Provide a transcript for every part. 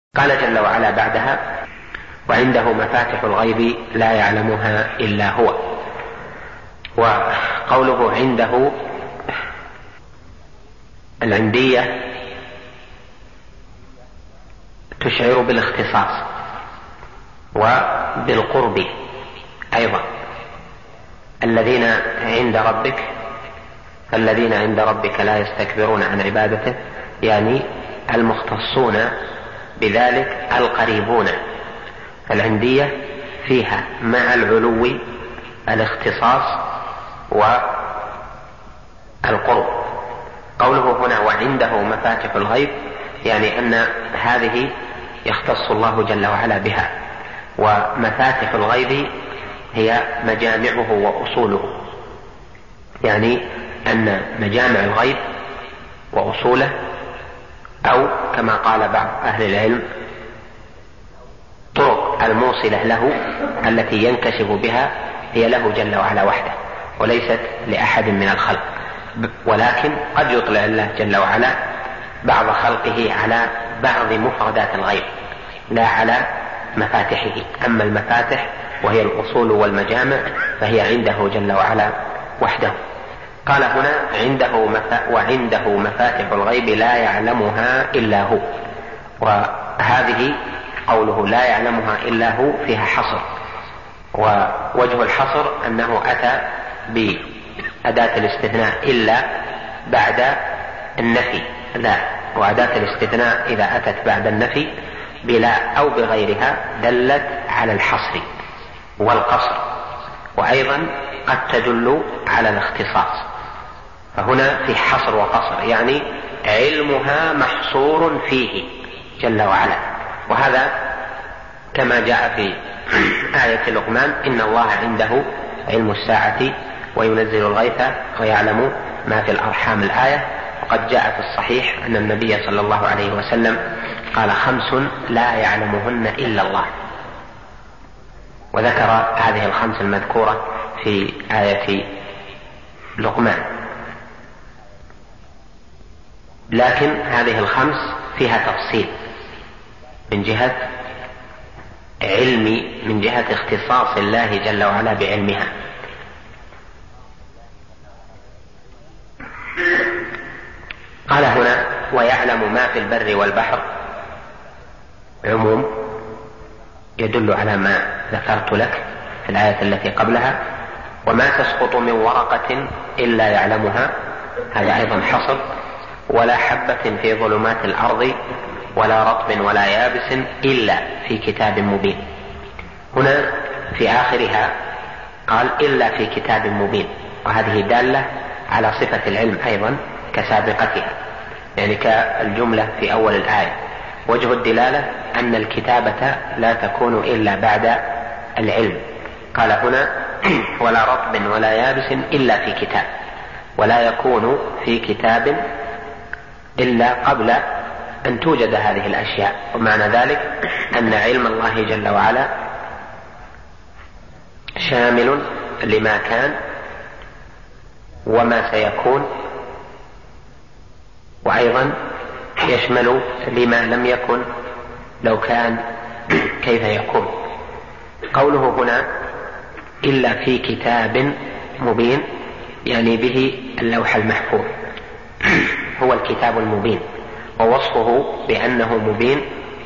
قال جل وعلا بعدها: وعنده مفاتح الغيب لا يعلمها إلا هو. وقوله عنده العندية تشعر بالاختصاص وبالقرب أيضا. الذين عند ربك لا يستكبرون عن عبادته، يعني المختصون بذلك القريبون. العندية فيها مع العلو الاختصاص والقرب. قوله هنا وعنده مفاتح الغيب يعني أن هذه يختص الله جل وعلا بها، ومفاتح الغيب هي مجامعه وأصوله، يعني أن مجامع الغيب وأصوله، أو كما قال بعض أهل العلم طرق الموصلة له التي ينكشف بها هي له جل وعلا وحده وليست لأحد من الخلق، ولكن قد يطلع الله جل وعلا بعض خلقه على بعض مفردات الغيب لا على مفاتحه. أما المفاتح وهي الأصول والمجامع فهي عنده جل وعلا وحده. قال هنا وعنده مفاتح الغيب لا يعلمها إلا هو. وهذه قوله لا يعلمها إلا هو فيها حصر، ووجه الحصر أنه أتى بأداة الاستثناء إلا بعد النفي، لا، وأداة الاستثناء إذا أتت بعد النفي بلا أو بغيرها دلت على الحصر والقصر، وأيضا قد تدل على الاختصاص. فهنا في حصر وقصر، يعني علمها محصور فيه جل وعلا. وهذا كما جاء في آية لقمان: إن الله عنده علم الساعة وينزل الغيث ويعلم ما في الأرحام. الآية. وقد جاء في الصحيح أن النبي صلى الله عليه وسلم قال: 5 لا يعلمهن إلا الله، وذكر هذه ال5 المذكورة في آية لقمان. لكن هذه ال5 فيها تفصيل من جهة علمي، من جهة اختصاص الله جل وعلا بعلمها. قال هنا: ويعلم ما في البر والبحر، عموم يدل على ما ذكرت لك في الآية التي قبلها. وما تسقط من ورقة إلا يعلمها، هذا أيضا حصر. ولا حبة في ظلمات الأرض ولا رطب ولا يابس إلا في كتاب مبين. هنا في آخرها قال: إلا في كتاب مبين، وهذه دالة على صفة العلم أيضا كسابقتها، يعني كالجملة في أول الآية. وجه الدلالة أن الكتابة لا تكون إلا بعد العلم. قال هنا: ولا رطب ولا يابس إلا في كتاب، ولا يكون في كتاب إلا قبل أن توجد هذه الأشياء. ومعنى ذلك أن علم الله جل وعلا شامل لما كان وما سيكون، وأيضا يشمل لما لم يكن لو كان كيف يكون. قوله هنا إلا في كتاب مبين يعني به اللوح المحفوظ، هو الكتاب المبين. ووصفه بأنه مبين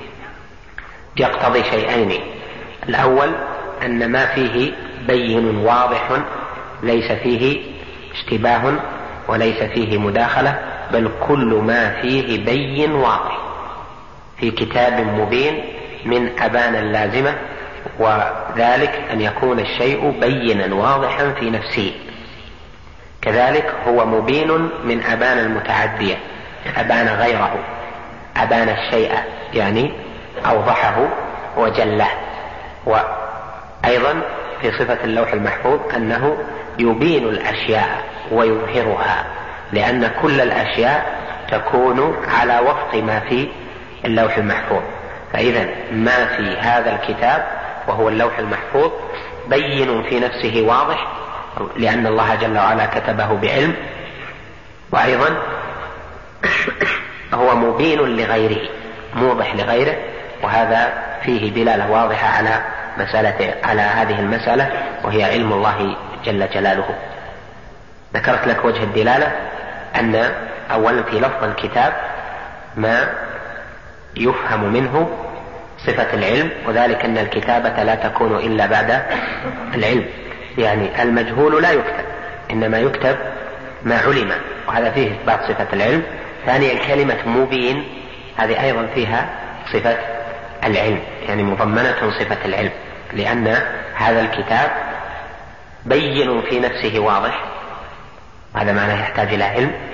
يقتضي شيئين: الأول أن ما فيه بين واضح، ليس فيه اشتباه وليس فيه مداخلة، بل كل ما فيه بين واضح في كتاب مبين من أبان اللازمة، وذلك أن يكون الشيء بينا واضحا في نفسه. كذلك هو مبين من أبان المتعدية، أبان غيره، أبان الشيء يعني أوضحه وجله. وأيضا في صفة اللوح المحفوظ أنه يبين الأشياء ويظهرها، لأن كل الأشياء تكون على وفق ما في اللوح المحفوظ. فإذا ما في هذا الكتاب وهو اللوح المحفوظ بين في نفسه واضح، لأن الله جل وعلا كتبه بعلم، وأيضا هو مبين لغيره، موضح لغيره، وهذا فيه دلالة واضحة على هذه المسألة، وهي علم الله جل جلاله. ذكرت لك وجه الدلالة أن أولا في لفظ الكتاب ما يفهم منه صفة العلم، وذلك أن الكتابة لا تكون إلا بعد العلم، يعني المجهول لا يكتب، إنما يكتب ما علم، وهذا فيه إثبات صفة العلم. ثانيا كلمة مبين هذه أيضا فيها صفة العلم، يعني مضمنة صفة العلم، لأن هذا الكتاب بين في نفسه واضح، هذا معناه يحتاج إلى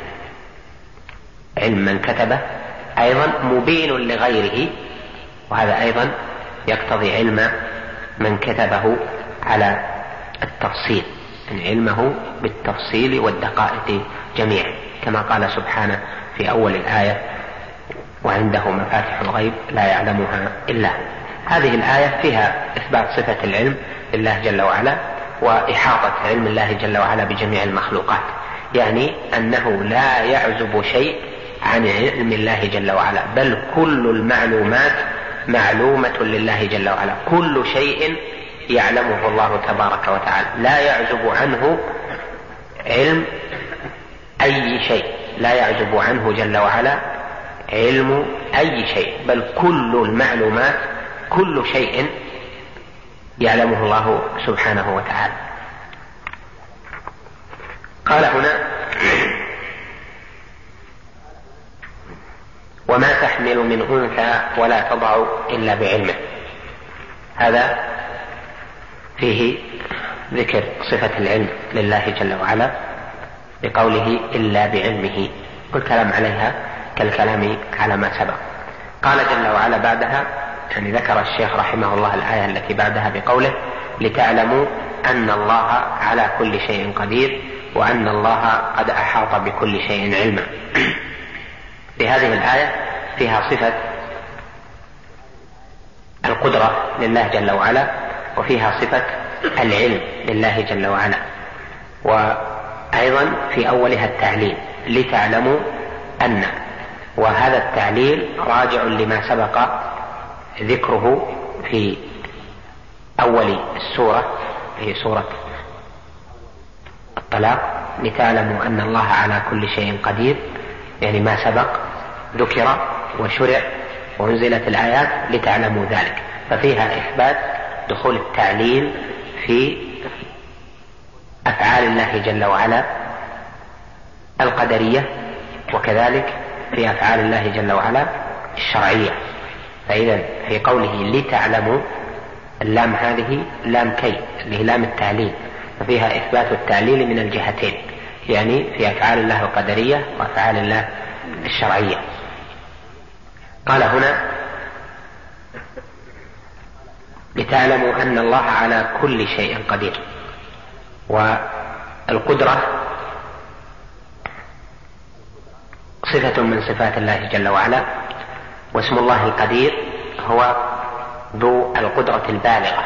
علم من كتبه، أيضا مبين لغيره، وهذا أيضا يقتضي علم من كتبه على التفصيل، يعني علمه بالتفصيل والدقائق جميعا، كما قال سبحانه في أول الآية: وعنده مفاتح الغيب لا يعلمها إلا هو. هذه الآية فيها إثبات صفة العلم لله جل وعلا، وإحاطة علم الله جل وعلا بجميع المخلوقات، يعني أنه لا يعزب شيء عن علم الله جل وعلا، بل كل المعلومات معلومة لله جل وعلا، كل شيء يعلمه الله تبارك وتعالى، لا يعزب عنه علم أي شيء، لا يعزب عنه جل وعلا علم أي شيء، بل كل المعلومات كل شيء يعلمه الله سبحانه وتعالى. قال هنا: وما تحمل من أنثى ولا تضع إلا بعلمه. هذا فيه ذكر صفة العلم لله جل وعلا بقوله إلا بعلمه، والكلام عليها كالكلام على ما سبق. قال جل وعلا بعدها، يعني ذكر الشيخ رحمه الله الآية التي بعدها بقوله: لتعلموا أن الله على كل شيء قدير وأن الله قد أحاط بكل شيء علما. في هذه الآية فيها صفة القدرة لله جل وعلا، وفيها صفة العلم لله جل وعلا، وأيضا في أولها التعليل: لتعلموا أن، وهذا التعليل راجع لما سبق ذكره في أول السورة، في سورة الطلاق: لتعلموا أن الله على كل شيء قدير، يعني ما سبق ذكر وشرع وانزلت الآيات لتعلموا ذلك، ففيها إثبات دخول التعليل في أفعال الله جل وعلا القدرية، وكذلك في أفعال الله جل وعلا الشرعية. فإذا في قوله لتعلموا، اللام هذه لام كي اللي هي لام التعليل، ففيها إثبات التعليل من الجهتين، يعني في أفعال الله القدرية وأفعال الله الشرعية. قال هنا: لتعلموا أن الله على كل شيء قدير. والقدرة صفة من صفات الله جل وعلا، واسم الله القدير هو ذو القدرة البالغة،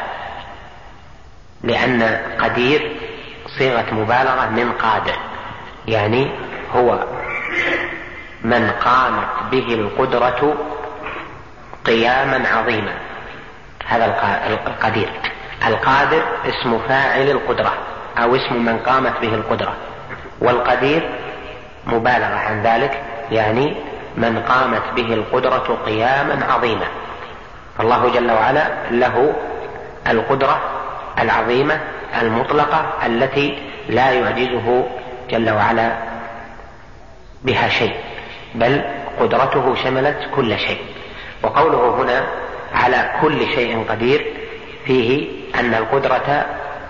لأن قدير صيغة مبالغة من قادر، يعني هو من قامت به القدرة قياما عظيما، هذا القدير. القادر اسم فاعل القدرة أو اسم من قامت به القدرة، والقدير مبالغة عن ذلك، يعني من قامت به القدرة قياما عظيما. فالله جل وعلا له القدرة العظيمة المطلقة التي لا يعجزه جل وعلا بها شيء، بل قدرته شملت كل شيء. وقوله هنا على كل شيء قدير فيه أن القدرة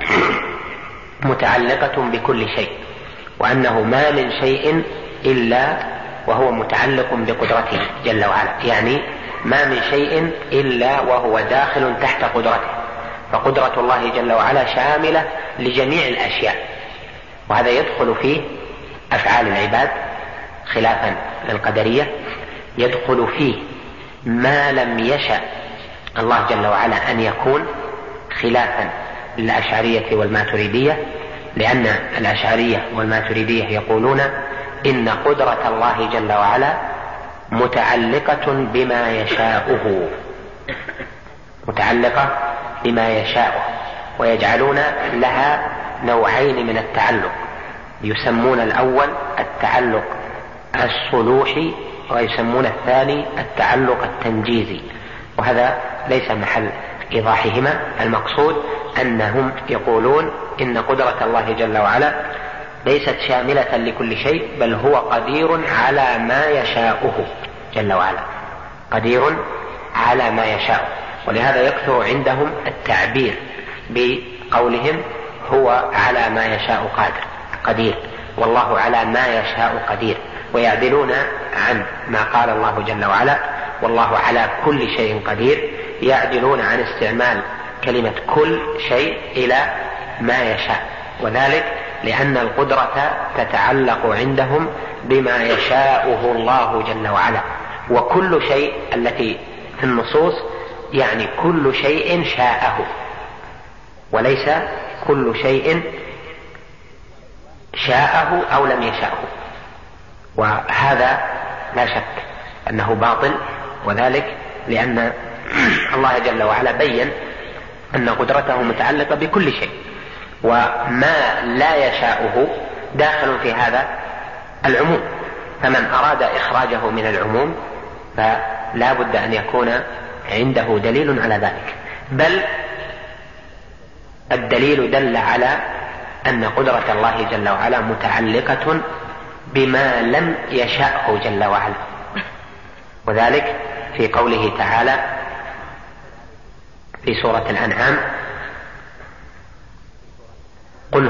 متعلقة بكل شيء، وأنه ما من شيء إلا وهو متعلق بقدرته جل وعلا، يعني ما من شيء إلا وهو داخل تحت قدرته، فقدرة الله جل وعلا شاملة لجميع الأشياء، وهذا يدخل فيه أفعال العباد خلافا للقدرية، يدخل فيه ما لم يشأ الله جل وعلا أن يكون خلافا للأشعرية والماتريدية، لأن الأشعرية والماتريدية يقولون إن قدرة الله جل وعلا متعلقة بما يشاؤه، متعلقة بما يشاء، ويجعلون لها نوعين من التعلق، يسمون الأول التعلق الصلوحي ويسمون الثاني التعلق التنجيزي، وهذا ليس محل إيضاحهما. المقصود أنهم يقولون إن قدرة الله جل وعلا ليست شاملة لكل شيء، بل هو قدير على ما يشاؤه جل وعلا، قدير على ما يشاء. ولهذا يكثر عندهم التعبير بقولهم هو على ما يشاء قدير، والله على ما يشاء قدير، ويعدلون عن ما قال الله جل وعلا والله على كل شيء قدير، يعدلون عن استعمال كلمة كل شيء إلى ما يشاء، وذلك لأن القدرة تتعلق عندهم بما يشاؤه الله جل وعلا. وكل شيء التي في النصوص يعني كل شيء شاءه، وليس كل شيء شاءه أو لم يشاءه، وهذا لا شك أنه باطل، وذلك لأن الله جل وعلا بين أن قدرته متعلقة بكل شيء، وما لا يشاؤه داخل في هذا العموم، فمن أراد إخراجه من العموم فلا بد أن يكون عنده دليل على ذلك، بل الدليل دل على أن قدرة الله جل وعلا متعلقة بما لم يشأه جل وعلا، وذلك في قوله تعالى في سورة الأنعام قل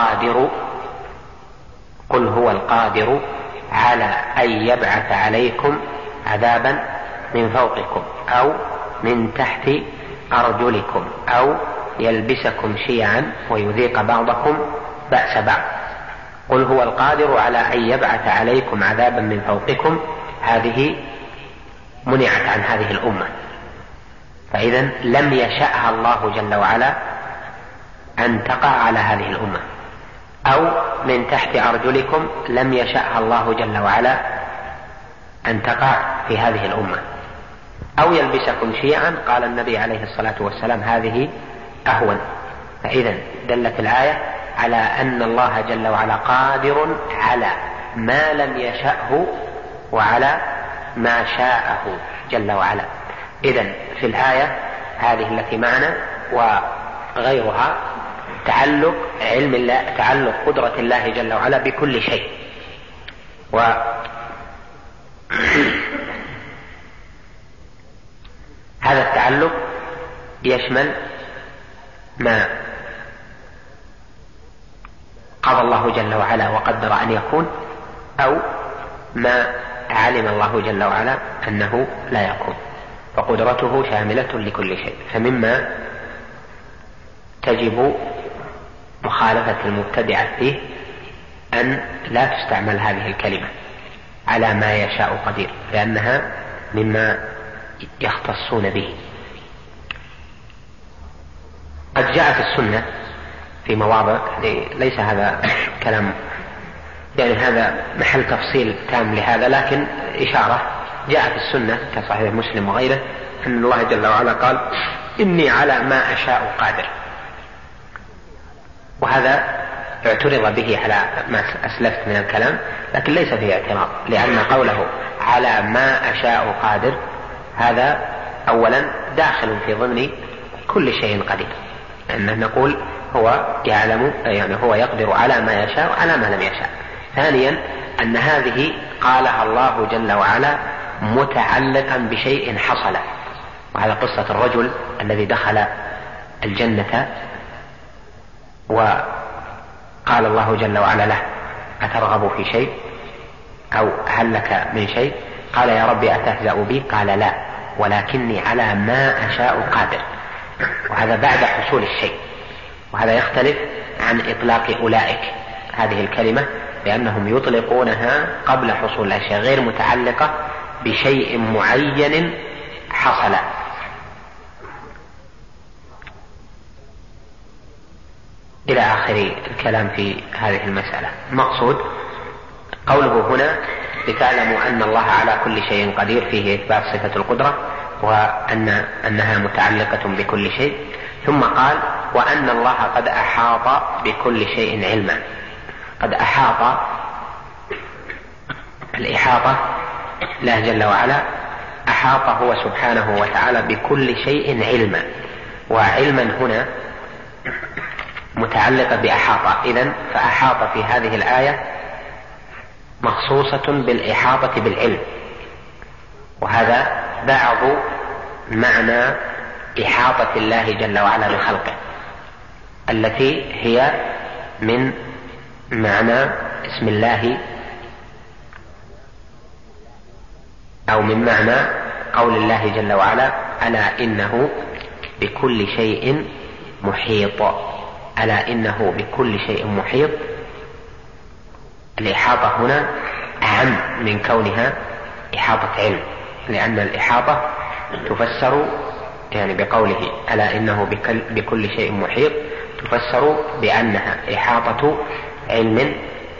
هو القادر على أن يبعث عليكم عذابا من فوقكم أو من تحت أرجلكم أو يلبسكم شيعا ويذيق بعضكم بأس بعض. قل هو القادر على أن يبعث عليكم عذابا من فوقكم، هذه منعت عن هذه الأمة، فإذا لم يشأها الله جل وعلا أن تقع على هذه الأمة. أو من تحت أرجلكم، لم يشأها الله جل وعلا أن تقع في هذه الأمة. أو يلبسكم شيعا، قال النبي عليه الصلاة والسلام هذه أهون. فإذا دلت الآية على أن الله جل وعلا قادر على ما لم يشأه وعلى ما شاءه جل وعلا. إذن في الآية هذه التي معنا وغيرها تعلق علم الله، تعلق قدرة الله جل وعلا بكل شيء، وهذا التعلق يشمل ما قضى الله جل وعلا وقدر أن يكون، أو ما علم الله جل وعلا أنه لا يكون، فقدرته شاملة لكل شيء. فمما تجب مخالفة المبتدعة فيه أن لا تستعمل هذه الكلمة على ما يشاء قدير، لأنها مما يختصون به. قد جاء في السنة في مواضع، ليس هذا كلام يعني هذا محل تفصيل تام لهذا، لكن إشارة، جاء في السنة كصحيح مسلم وغيره أن الله جل وعلا قال إني على ما أشاء قادر، وهذا اعترض به على ما أسلفت من الكلام، لكن ليس فيه اعتراض، لأن قوله على ما أشاء قادر هذا أولا داخل في ضمن كل شيء قدير، أن نقول هو يعلم، يعني هو يقدر على ما يشاء وعلى ما لم يشاء. ثانيا أن هذه قالها الله جل وعلا متعلقا بشيء حصل، وهذا قصة الرجل الذي دخل الجنة وقال الله جل وعلا له أترغب في شيء أو هل لك من شيء؟ قال يا ربي أتهزأ بي؟ قال لا ولكني على ما أشاء قادر، وهذا بعد حصول الشيء، وهذا يختلف عن إطلاق أولئك هذه الكلمة، لأنهم يطلقونها قبل حصول الأشياء، غير متعلقة بشيء معين حصل. إلى آخر الكلام في هذه المسألة. مقصود قوله هنا لتعلموا أن الله على كل شيء قدير، فيه إثبات صفة القدرة، وأنها متعلقة بكل شيء. ثم قال وأن الله قد أحاط بكل شيء علما. قد أحاط، الإحاطة الله جل وعلا أحاط هو سبحانه وتعالى بكل شيء علما، وعلما هنا متعلقة بأحاطة. إذن فأحاط في هذه الآية مخصوصة بالإحاطة بالعلم، وهذا بعض معنى إحاطة الله جل وعلا بخلقه التي هي من معنى اسم الله أو من معنى قول الله جل وعلا ألا إنه بكل شيء محيط. ألا إنه بكل شيء محيط. الإحاطة هنا أعم من كونها إحاطة علم، لأن الإحاطة تفسر يعني بقوله ألا إنه بكل شيء محيط تفسر بأنها إحاطة علم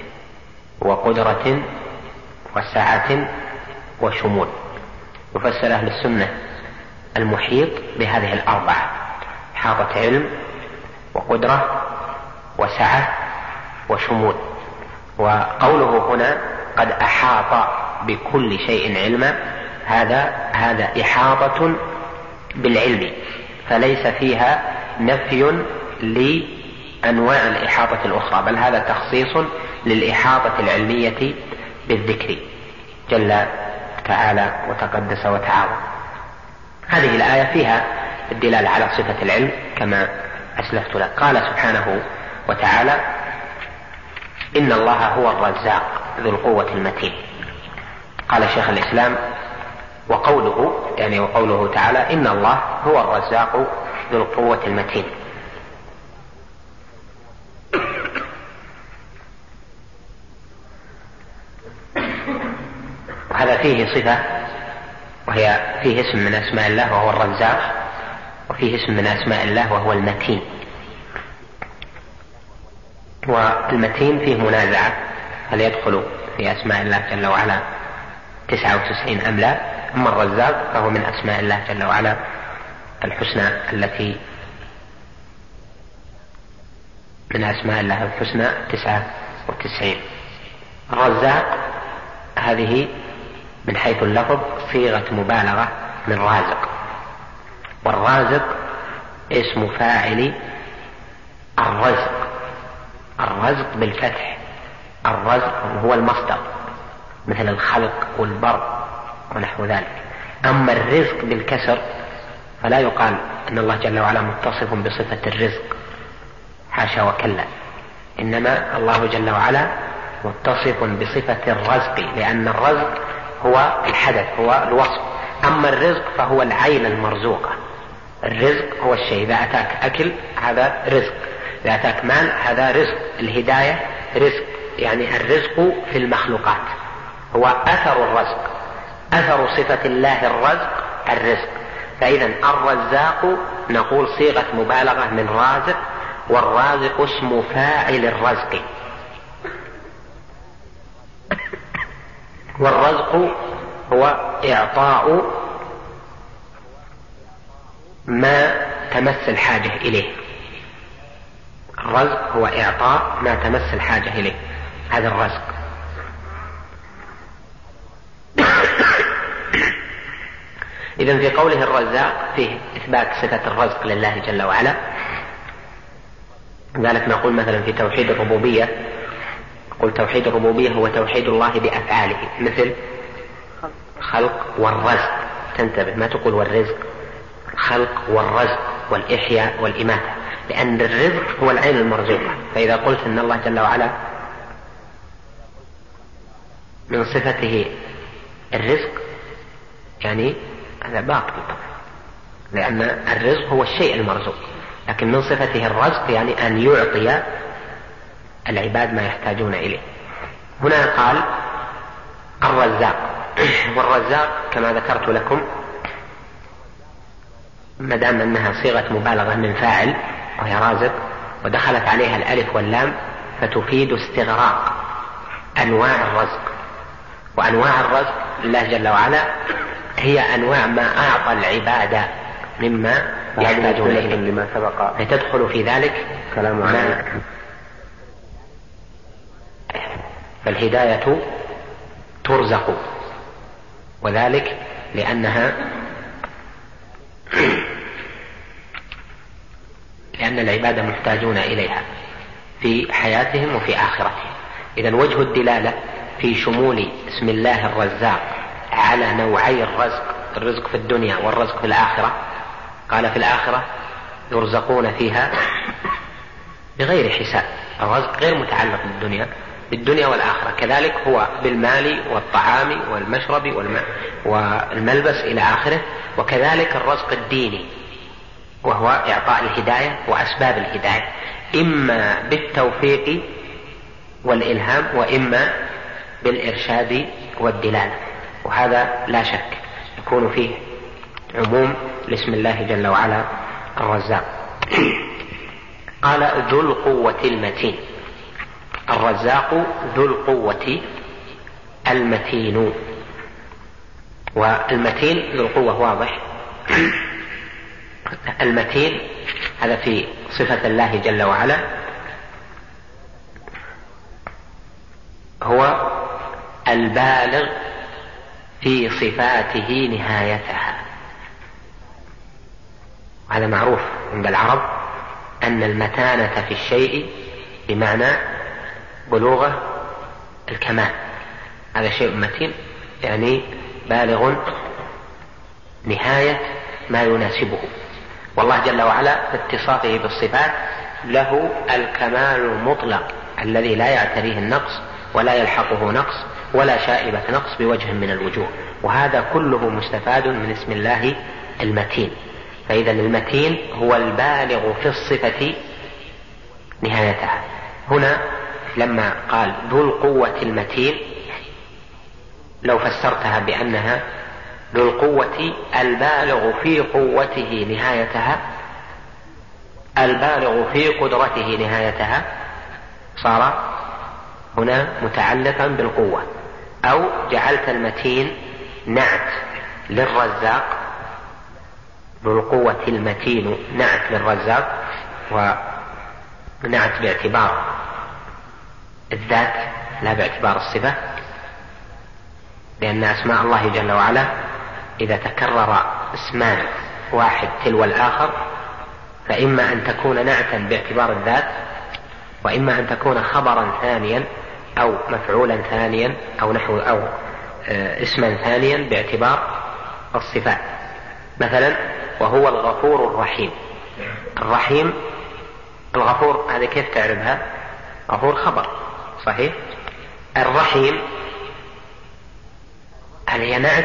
وقدرة وسعة وشمول. يفسر أهل السنة المحيط بهذه الأربعة: إحاطة علم وقدرة وسعة وشمول. وقوله هنا قد أحاط بكل شيء علما، هذا إحاطة بالعلم، فليس فيها نفي لأنواع الإحاطة الأخرى، بل هذا تخصيص للإحاطة العلمية بالذكر جل تعالى وتقدس وتعالى. هذه الآية فيها الدلالة على صفة العلم كما أسلفت لك. قال سبحانه وتعالى إن الله هو الرزاق ذو القوة المتين. قال شيخ الإسلام وقوله تعالى إن الله هو الرزاق ذو القوة المتين. وهذا فيه صفة، وهي فيه اسم من أسماء الله وهو الرزاق، وفيه اسم من أسماء الله وهو المتين. والمتين فيه منازعة هل يدخل في أسماء الله جل وعلا 99 أم لا. أما الرزاق فهو من أسماء الله جل وعلا الحسنى التي من أسماء الله الحسنى 99. الرزاق هذه من حيث اللفظ صيغة مبالغة من رازق، والرازق اسم فاعل الرزق. الرزق بالفتح، الرزق هو المصدر مثل الخلق والبر ونحو ذلك. أما الرزق بالكسر فلا يقال أن الله جل وعلا متصف بصفة الرزق، حاشا وكلا، إنما الله جل وعلا متصف بصفة الرزق، لأن الرزق هو الحدث، هو الوصف. أما الرزق فهو العين المرزوقة. الرزق هو الشيء، إذا أتاك أكل هذا رزق، إذا أتاك مال هذا رزق. الهداية رزق، يعني الرزق في المخلوقات هو أثر الرزق، أثر صفة الله الرزق الرزق. فإذا الرزاق نقول صيغة مبالغة من رازق، والرازق اسم فاعل الرزق. والرزق هو إعطاء ما تمس الحاجة إليه. الرزق هو إعطاء ما تمس الحاجة إليه، هذا الرزق. إذن في قوله الرزاق فيه إثبات صفة الرزق لله جل وعلا. ذلك نقول مثلا في توحيد الربوبية، قل توحيد الربوبية هو توحيد الله بأفعاله، مثل خلق والرزق. تنتبه، ما تقول والرزق، الخلق والرزق والإحياء والإماتة، لأن الرزق هو العين المرزوقة. فإذا قلت أن الله جل وعلا من صفته الرزق يعني هذا باطل، لأن الرزق هو الشيء المرزوق، لكن من صفته الرزق يعني أن يعطي العباد ما يحتاجون إليه. هنا قال الرزاق، والرزاق كما ذكرت لكم ما دام أنها صيغة مبالغة من فاعل وهي رازق ودخلت عليها الألف واللام فتفيد استغراق أنواع الرزق. وأنواع الرزق لله جل وعلا هي أنواع ما أعطى العبادة مما يحتاجون إليه لما سبق، فتدخل في ذلك كلام عنه. فالهداية ترزق، وذلك لأن العبادة محتاجون إليها في حياتهم وفي آخرتهم. إذن وجه الدلالة في شمول اسم الله الرزاق على نوعي الرزق في الدنيا والرزق في الآخرة. قال في الآخرة يرزقون فيها بغير حساب، الرزق غير متعلق بالدنيا والآخرة، كذلك هو بالمال والطعام والمشرب والملبس إلى آخره، وكذلك الرزق الديني وهو إعطاء الهداية وأسباب الهداية، إما بالتوفيق والإلهام وإما بالإرشاد والدلالة، وهذا لا شك يكون فيه عموم لاسم الله جل وعلا الرزاق. قال ذو القوة المتين، الرزاق ذو القوة المتين، والمتين ذو القوة واضح. المتين هذا في صفة الله جل وعلا، هو البالغ في صفاته نهايتها. وهذا معروف عند العرب أن المتانة في الشيء بمعنى بلوغه الكمال، هذا شيء متين يعني بالغ نهاية ما يناسبه. والله جل وعلا في اتصافه بالصفات له الكمال المطلق الذي لا يعتريه النقص ولا يلحقه نقص ولا شائبة نقص بوجه من الوجوه، وهذا كله مستفاد من اسم الله المتين. فإذا المتين هو البالغ في الصفة نهايتها. هنا لما قال ذو القوة المتين، لو فسرتها بأنها ذو القوة البالغ في قوته نهايتها، البالغ في قدرته نهايتها، صار هنا متعلقا بالقوة. أو جعلت المتين نعت للرزاق، ذو القوة المتين نعت للرزاق، ونعت باعتبار الذات لا باعتبار الصفة، لأن أسماء الله جل وعلا إذا تكرر اسمان واحد تلو الآخر فإما أن تكون نعتا باعتبار الذات، وإما أن تكون خبرا ثانيا أو مفعولا ثانيا أو نحو أو اسما ثانيا باعتبار الصفات. مثلا وهو الغفور الرحيم. الرحيم الغفور هذا كيف تعرفها؟ غفور خبر صحيح. الرحيم هل هي نعت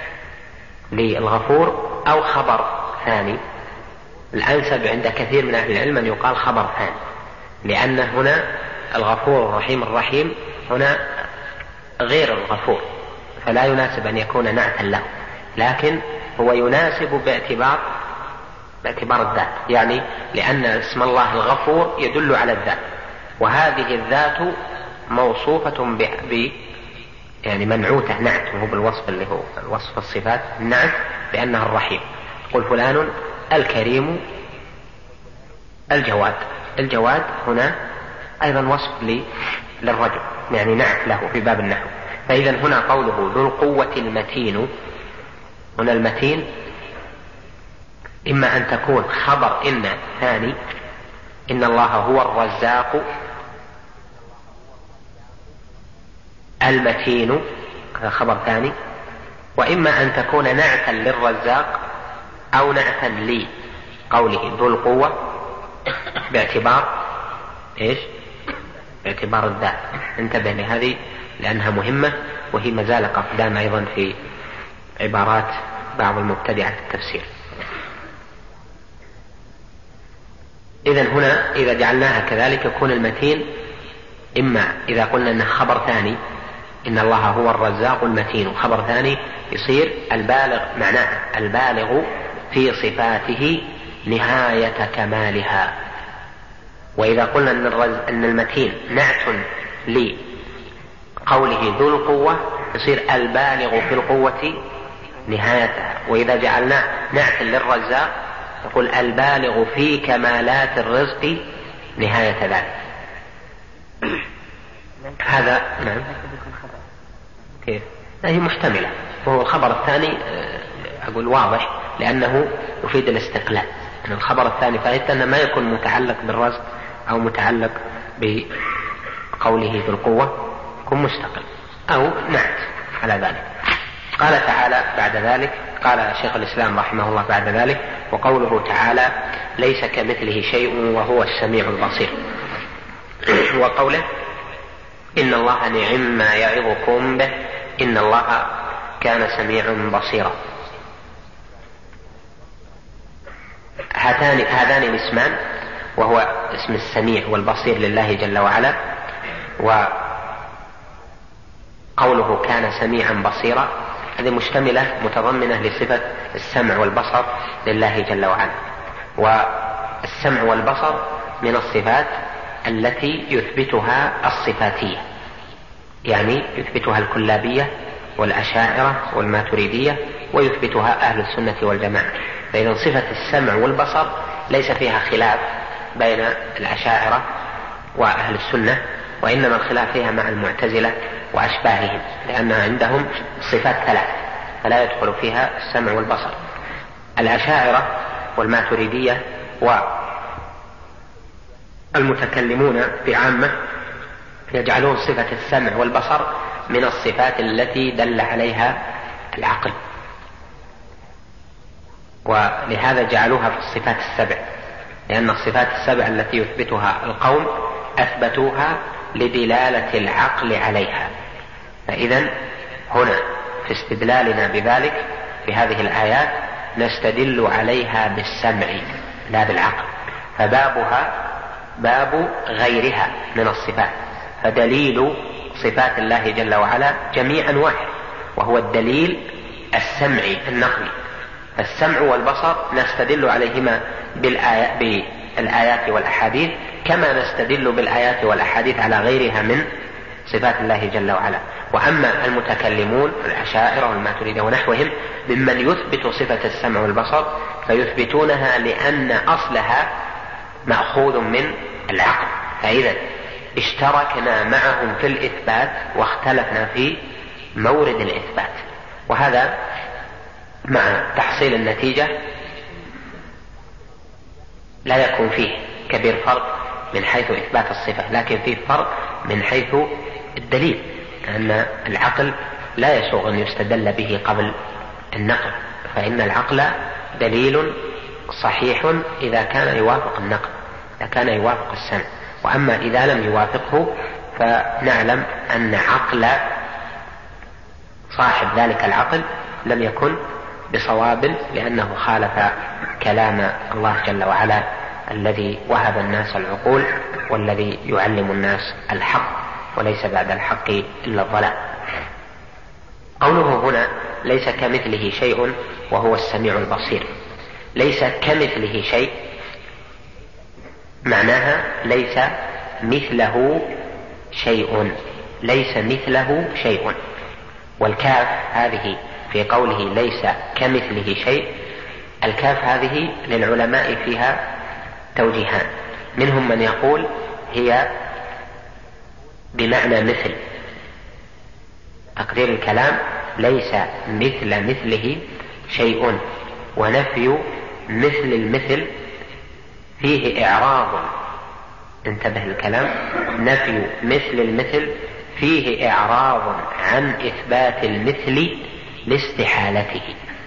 للغفور أو خبر ثاني؟ الأنسب عند كثير من أهل العلم أن يقال خبر ثاني، لأن هنا الغفور الرحيم الرحيم هنا غير الغفور، فلا يناسب أن يكون نعتا له، لكن هو يناسب باعتبار الذات، يعني لأن اسم الله الغفور يدل على الذات، وهذه الذات موصوفة يعني منعوته نعت، وهو بالوصف اللي هو الوصف الصفات النعت بأنها الرحيم. قل فلان الكريم الجواد. الجواد هنا أيضا وصف للرجل، يعني نعت له في باب النحو. فإذا هنا قوله ذو القوة المتين، هنا المتين إما أن تكون خبر إن ثاني، إن الله هو الرزاق المتين، هذا خبر ثاني، وإما أن تكون نعتا للرزاق أو نعتا لقوله ذو القوة باعتبار إيش؟ باعتبار الذات. انتبه لهذه لأنها مهمة، وهي مازال قدام أيضا في عبارات بعض المبتدعة التفسير. إذن هنا إذا جعلناها كذلك يكون المتين إما إذا قلنا أنه خبر ثاني إن الله هو الرزاق المتين، وخبر ثاني يصير البالغ، معناه البالغ في صفاته نهاية كمالها. وإذا قلنا أن المتين نعت لقوله ذو القوة يصير البالغ في القوة نهايتها. وإذا جعلنا نعت للرزاق نقول البالغ في كمالات الرزق نهاية ذلك. هذا نعم كيف هي محتملة، وهو الخبر الثاني أقول واضح لأنه يفيد الاستقلال. يعني الخبر الثاني فائدة أنه ما يكون متعلق بالرزق أو متعلق بقوله بالقوة، يكون مستقل أو نعت على ذلك. قال تعالى بعد ذلك، قال شيخ الإسلام رحمه الله بعد ذلك: وقوله تعالى ليس كمثله شيء وهو السميع البصير. وقوله إن الله نعم ما يعظكم به إن الله كان سميعا بصيرا. هذان الاسمان، وهو اسم السميع والبصير لله جل وعلا، وقوله كان سميعا بصيرا، هذه مشتملة متضمنة لصفة السمع والبصر لله جل وعلا. والسمع والبصر من الصفات التي يثبتها الصفاتية، يعني يثبتها الكلابية والأشاعرة والماتريدية، ويثبتها أهل السنة والجماعة. فإذا صفة السمع والبصر ليس فيها خلاف بين الأشاعرة وأهل السنة، وإنما الخلاف فيها مع المعتزلة وأشباههم، لأنها عندهم صفات ثلاث فلا يدخل فيها السمع والبصر. الأشاعرة والماتريدية والمتكلمون بعامة يجعلون صفة السمع والبصر من الصفات التي دل عليها العقل، ولهذا جعلوها في الصفات السبع، لأن الصفات السبع التي يثبتها القوم أثبتوها لدلالة العقل عليها. فإذا هنا في استدلالنا بذلك في هذه الآيات نستدل عليها بالسمع لا بالعقل، فبابها باب غيرها من الصفات، فدليل صفات الله جل وعلا جميعا واحد، وهو الدليل السمعي النقلي. فالسمع والبصر نستدل عليهما بالآيات والأحاديث، كما نستدل بالآيات والأحاديث على غيرها من صفات الله جل وعلا. وأما المتكلمون الأشاعرة والماتريدية ونحوهم ممن يثبت صفة السمع والبصر فيثبتونها لأن أصلها مأخوذ من العقل، فإذا اشتركنا معهم في الإثبات واختلفنا في مورد الإثبات. وهذا مع تحصيل النتيجة لا يكون فيه كبير فرق من حيث إثبات الصفة، لكن فيه فرق من حيث الدليل، أن العقل لا يسوغ أن يستدل به قبل النقل، فإن العقل دليل صحيح إذا كان يوافق النقل، إذا كان يوافق السمع. وأما إذا لم يوافقه فنعلم أن عقل صاحب ذلك العقل لم يكن بصواب، لأنه خالف كلام الله جل وعلا الذي وهب الناس العقول والذي يعلم الناس الحق، وليس بعد الحق إلا الضلال. قوله هنا ليس كمثله شيء وهو السميع البصير، ليس كمثله شيء معناها ليس مثله شيء، ليس مثله شيء. والكاف هذه في قوله ليس كمثله شيء، الكاف هذه للعلماء فيها توجيهان، منهم من يقول هي بمعنى مثل، تقدير الكلام ليس مثله شيء، ونفي مثل المثل فيه إعراض، انتبه الكلام، نفي مثل المثل فيه إعراض عن إثبات المثل لاستحالته.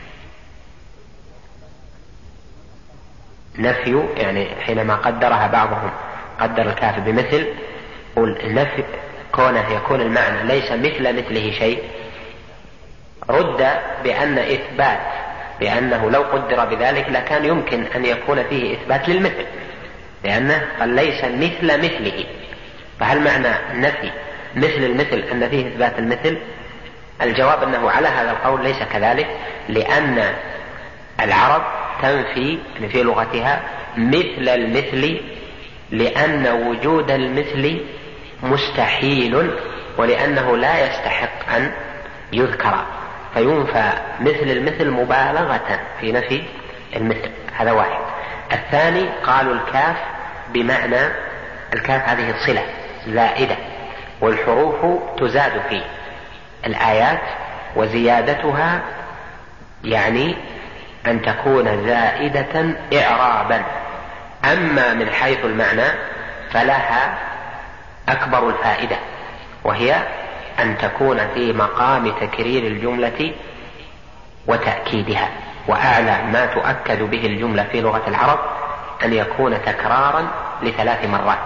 نفي يعني حينما قدرها بعضهم قدر الكاف بمثل، والنفي كونه يكون المعنى ليس مثله شيء، رد بأن إثبات بأنه لو قدر بذلك لكان يمكن أن يكون فيه إثبات للمثل، لأنه قال ليس مثله. فهل معنى نفي مثل المثل أن فيه إثبات المثل؟ الجواب أنه على هذا القول ليس كذلك، لأن العرب تنفي في لغتها مثل المثل، لأن وجود المثل مستحيل ولأنه لا يستحق أن يذكر، فينفى مثل المثل مبالغة في نفي المثل. هذا واحد. الثاني قالوا الكاف بمعنى الكاف هذه صلة زائدة، والحروف تزاد في الآيات، وزيادتها يعني أن تكون زائدة إعرابا. أما من حيث المعنى فلها أكبر الفائدة، وهي أن تكون في مقام تكرير الجملة وتأكيدها. وأعلى ما تؤكد به الجملة في لغة العرب أن يكون تكرارا ل3 مرات،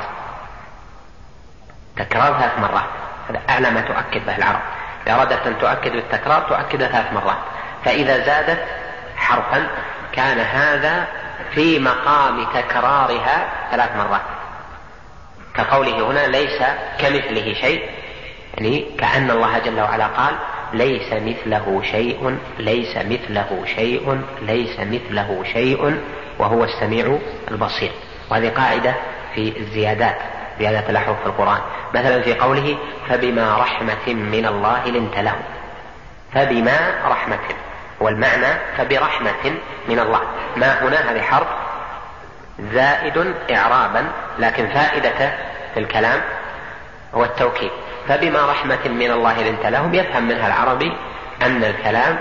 تكرار 3 مرات، هذا أعلى ما تؤكد به العرب. إذا أردت أن تؤكد بالتكرار تؤكد 3 مرات، فإذا زادت حرفا كان هذا في مقام تكرارها 3 مرات، كقوله هنا ليس كمثله شيء، يعني كأن الله جل وعلا قال ليس مثله شيء، ليس مثله شيء، ليس مثله شيء، وهو السميع البصير. وهذه قاعدة في الزيادات، زيادة الأحرف في القرآن. مثلا في قوله فبما رحمة من الله لنت له، فبما رحمة، والمعنى فبرحمة من الله. ما هنا هذه حرف زائد إعرابا، لكن فائدته في الكلام هو التوكيد. فبما رحمة من الله لنت لهم، يفهم منها العربي أن الكلام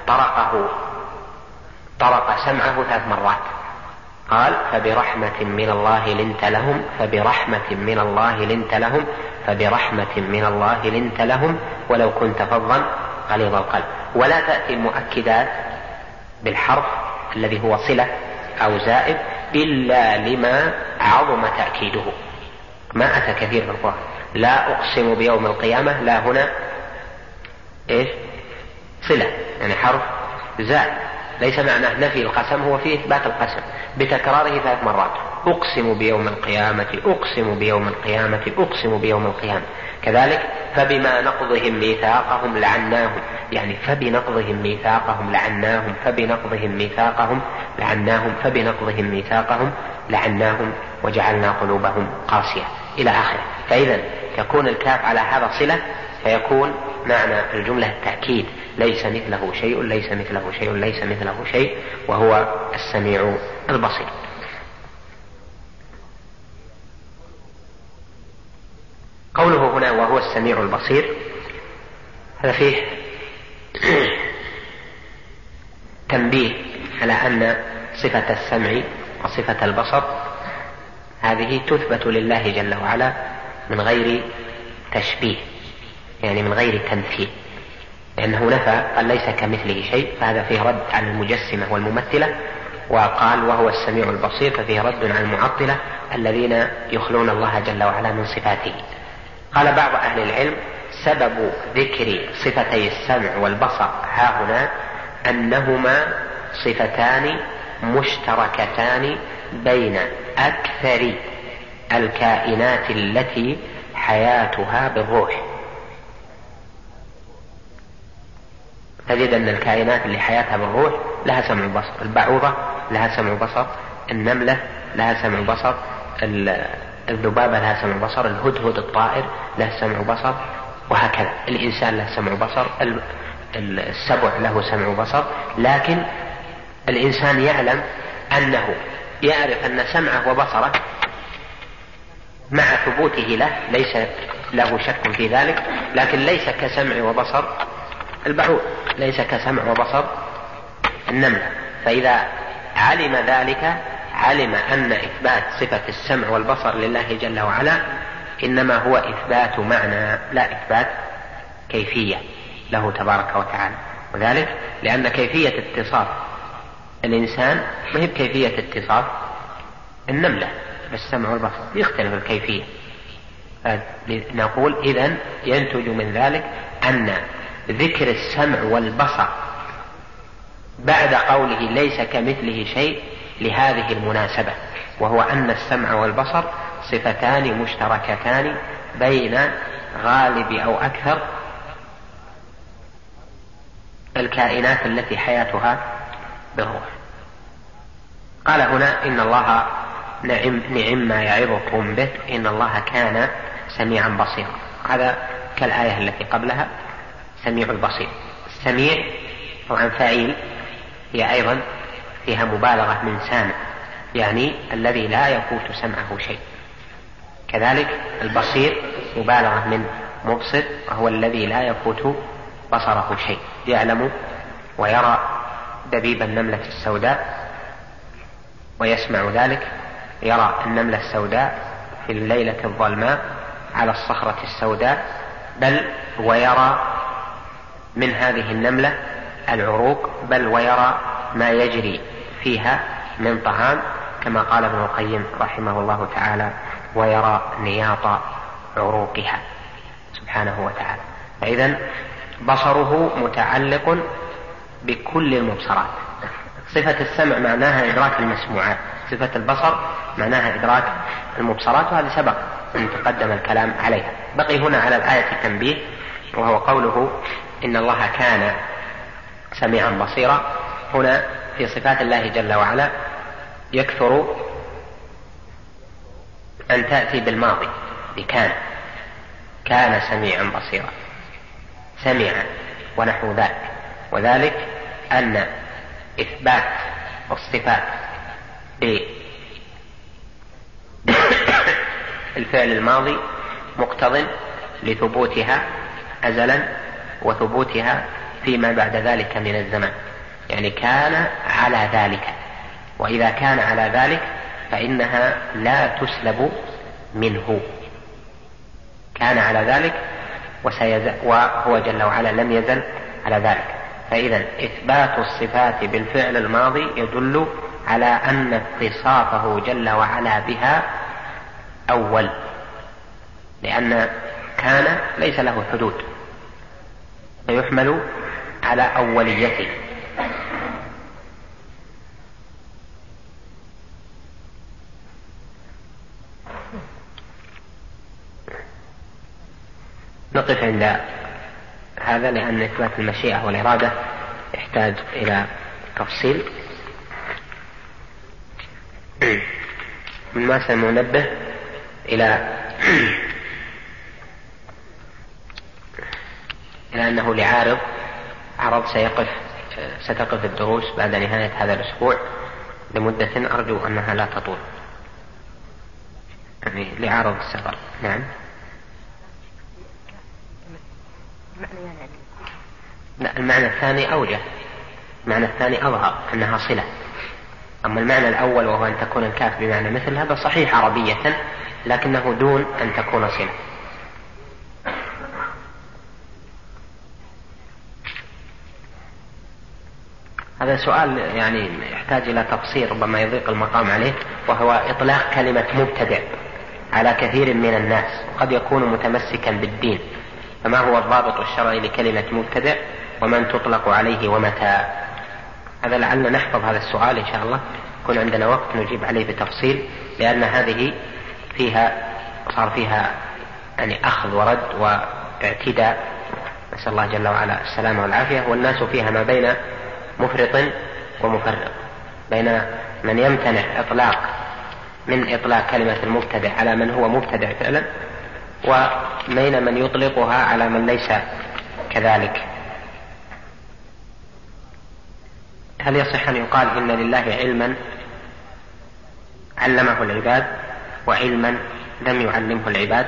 طرق سمعه 3 مرات. قال فبرحمة من الله لنت لهم، فبرحمة من الله لنت لهم، فبرحمة من الله لنت لهم، ولو كنت فظا غليظ القلب. ولا تأتي المؤكدات بالحرف الذي هو صلة أو زائد إلا لما عظم تأكيده. ما أتى كثير في القرآن لا أقسم بيوم القيامة، لا هنا إيش؟ صلة، يعني حرف زائد، ليس معناه نفي القسم، هو فيه إثبات القسم بتكراره 3 مرات. أقسم بيوم القيامة، أقسم بيوم القيامة، أقسم بيوم القيامة. كذلك فبما نقضهم ميثاقهم لعناهم، يعني فبنقضهم ميثاقهم لعناهم، فبنقضهم ميثاقهم لعناهم، فبنقضهم ميثاقهم لعناهم وجعلنا قلوبهم قاسية إلى آخره. فإذا تكون الكاف على هذا صلة، فيكون معنى الجملة التأكيد ليس مثله شيء، ليس مثله شيء، ليس مثله شيء، وهو السميع البصير. قوله هنا وهو السميع البصير، هذا فيه تنبيه على أن صفة السمع وصفة البصر هذه تثبت لله جل وعلا من غير تشبيه، يعني من غير تمثيل، لأنه نفى قال ليس كمثله شيء، فهذا فيه رد على المجسمة والممثلة. وقال وهو السميع البصير، ففيه رد على المعطلة الذين يخلون الله جل وعلا من صفاته. قال بعض أهل العلم سبب ذكر صفتي السمع والبصر هاهنا أنهما صفتان مشتركتان بين أكثر الكائنات التي حياتها بالروح. تجد أن الكائنات اللي حياتها بالروح لها سمع وبصر، البعوضة لها سمع وبصر، النملة لها سمع وبصر، الذبابة لها سمع وبصر، الهدهد الطائر له سمع وبصر، وهكذا. الإنسان له سمع وبصر، السبع له سمع وبصر. لكن الإنسان يعلم أنه يعرف أن سمعه وبصره مع ثبوته له ليس له شك في ذلك، لكن ليس كسمع وبصر البعوض، ليس كسمع وبصر النملة. فإذا علم ذلك علم أن إثبات صفة السمع والبصر لله جل وعلا إنما هو إثبات معنى لا إثبات كيفية له تبارك وتعالى. وذلك لأن كيفية اتصاف الإنسان ما هي بكيفية اتصاف النملة بالسمع والبصر، يختلف الكيفية. نقول إذن ينتج من ذلك أن ذكر السمع والبصر بعد قوله ليس كمثله شيء لهذه المناسبة، وهو أن السمع والبصر صفتان مشتركتان بين غالب أو أكثر الكائنات التي حياتها بالروح. قال هنا إن الله نعم ما يعظكم به إن الله كان سميعا بصيرا. هذا كالآية التي قبلها سميع البصير، سميع طبعا فعيل هي أيضا فيها مبالغة من سامع، يعني الذي لا يفوت سمعه شيء. كذلك البصير مبالغة من مبصر، وهو الذي لا يفوت بصره شيء، يعلم ويرى دبيب النملة السوداء ويسمع ذلك، يرى النملة السوداء في الليلة الظلماء على الصخرة السوداء، بل ويرى من هذه النملة العروق، بل ويرى ما يجري فيها من طعام، كما قال ابن القيم رحمه الله تعالى: ويرى نياط عروقها سبحانه وتعالى. فإذن بصره متعلق بكل المبصرات. صفة السمع معناها إدراك المسموعات، صفة البصر معناها إدراك المبصرات، وهذا سبق أن تقدم الكلام عليها. بقي هنا على الآية التنبيه، وهو قوله إن الله كان سميعا بصيرا. هنا في صفات الله جل وعلا يكثر أن تأتي بالماضي بكان، كان سميعا بصيرا، سميعا ونحو ذلك. وذلك أن إثبات الصفات بالفعل الماضي مقتض لثبوتها أزلا وثبوتها فيما بعد ذلك من الزمان، يعني كان على ذلك، وإذا كان على ذلك فإنها لا تسلب منه. كان على ذلك وهو جل وعلا لم يزل على ذلك. فإذا إثبات الصفات بالفعل الماضي يدل على أن اتصافه جل وعلا بها أول، لأن كان ليس له حدود فيحمل على أوليته. نقف عند هذا لأن إثبات المشيئة والإرادة يحتاج إلى تفصيل. من ما سننبه إلى أنه لعارض ستقف الدروس بعد نهاية هذا الأسبوع لمدة أرجو أنها لا تطول، يعني لعارض السفر. نعم. لا، المعنى الثاني أوجه، المعنى الثاني أظهر أنها صلة. أما المعنى الأول وهو أن تكون الكاف بمعنى مثل، هذا صحيح عربية لكنه دون أن تكون صلة. هذا سؤال يعني يحتاج إلى تفسير ربما يضيق المقام عليه، وهو إطلاق كلمة مبتدع على كثير من الناس، وقد يكون متمسكا بالدين. فما هو الضابط الشرعي لكلمة مبتدع ومن تطلق عليه ومتى؟ هذا لعلنا نحفظ هذا السؤال إن شاء الله، يكون عندنا وقت نجيب عليه بتفصيل، لأن هذه صار فيها يعني أخذ ورد واعتداء، نسأل الله جل وعلا السلامة والعافية. والناس فيها ما بين مفرط ومفرط، بين من يمتنع من إطلاق كلمة المبتدع على من هو مبتدع فعلا، وبين من يطلقها على من ليس كذلك. هل يصح أن يقال إن لله علما علمه العباد وعلما لم يعلمه العباد؟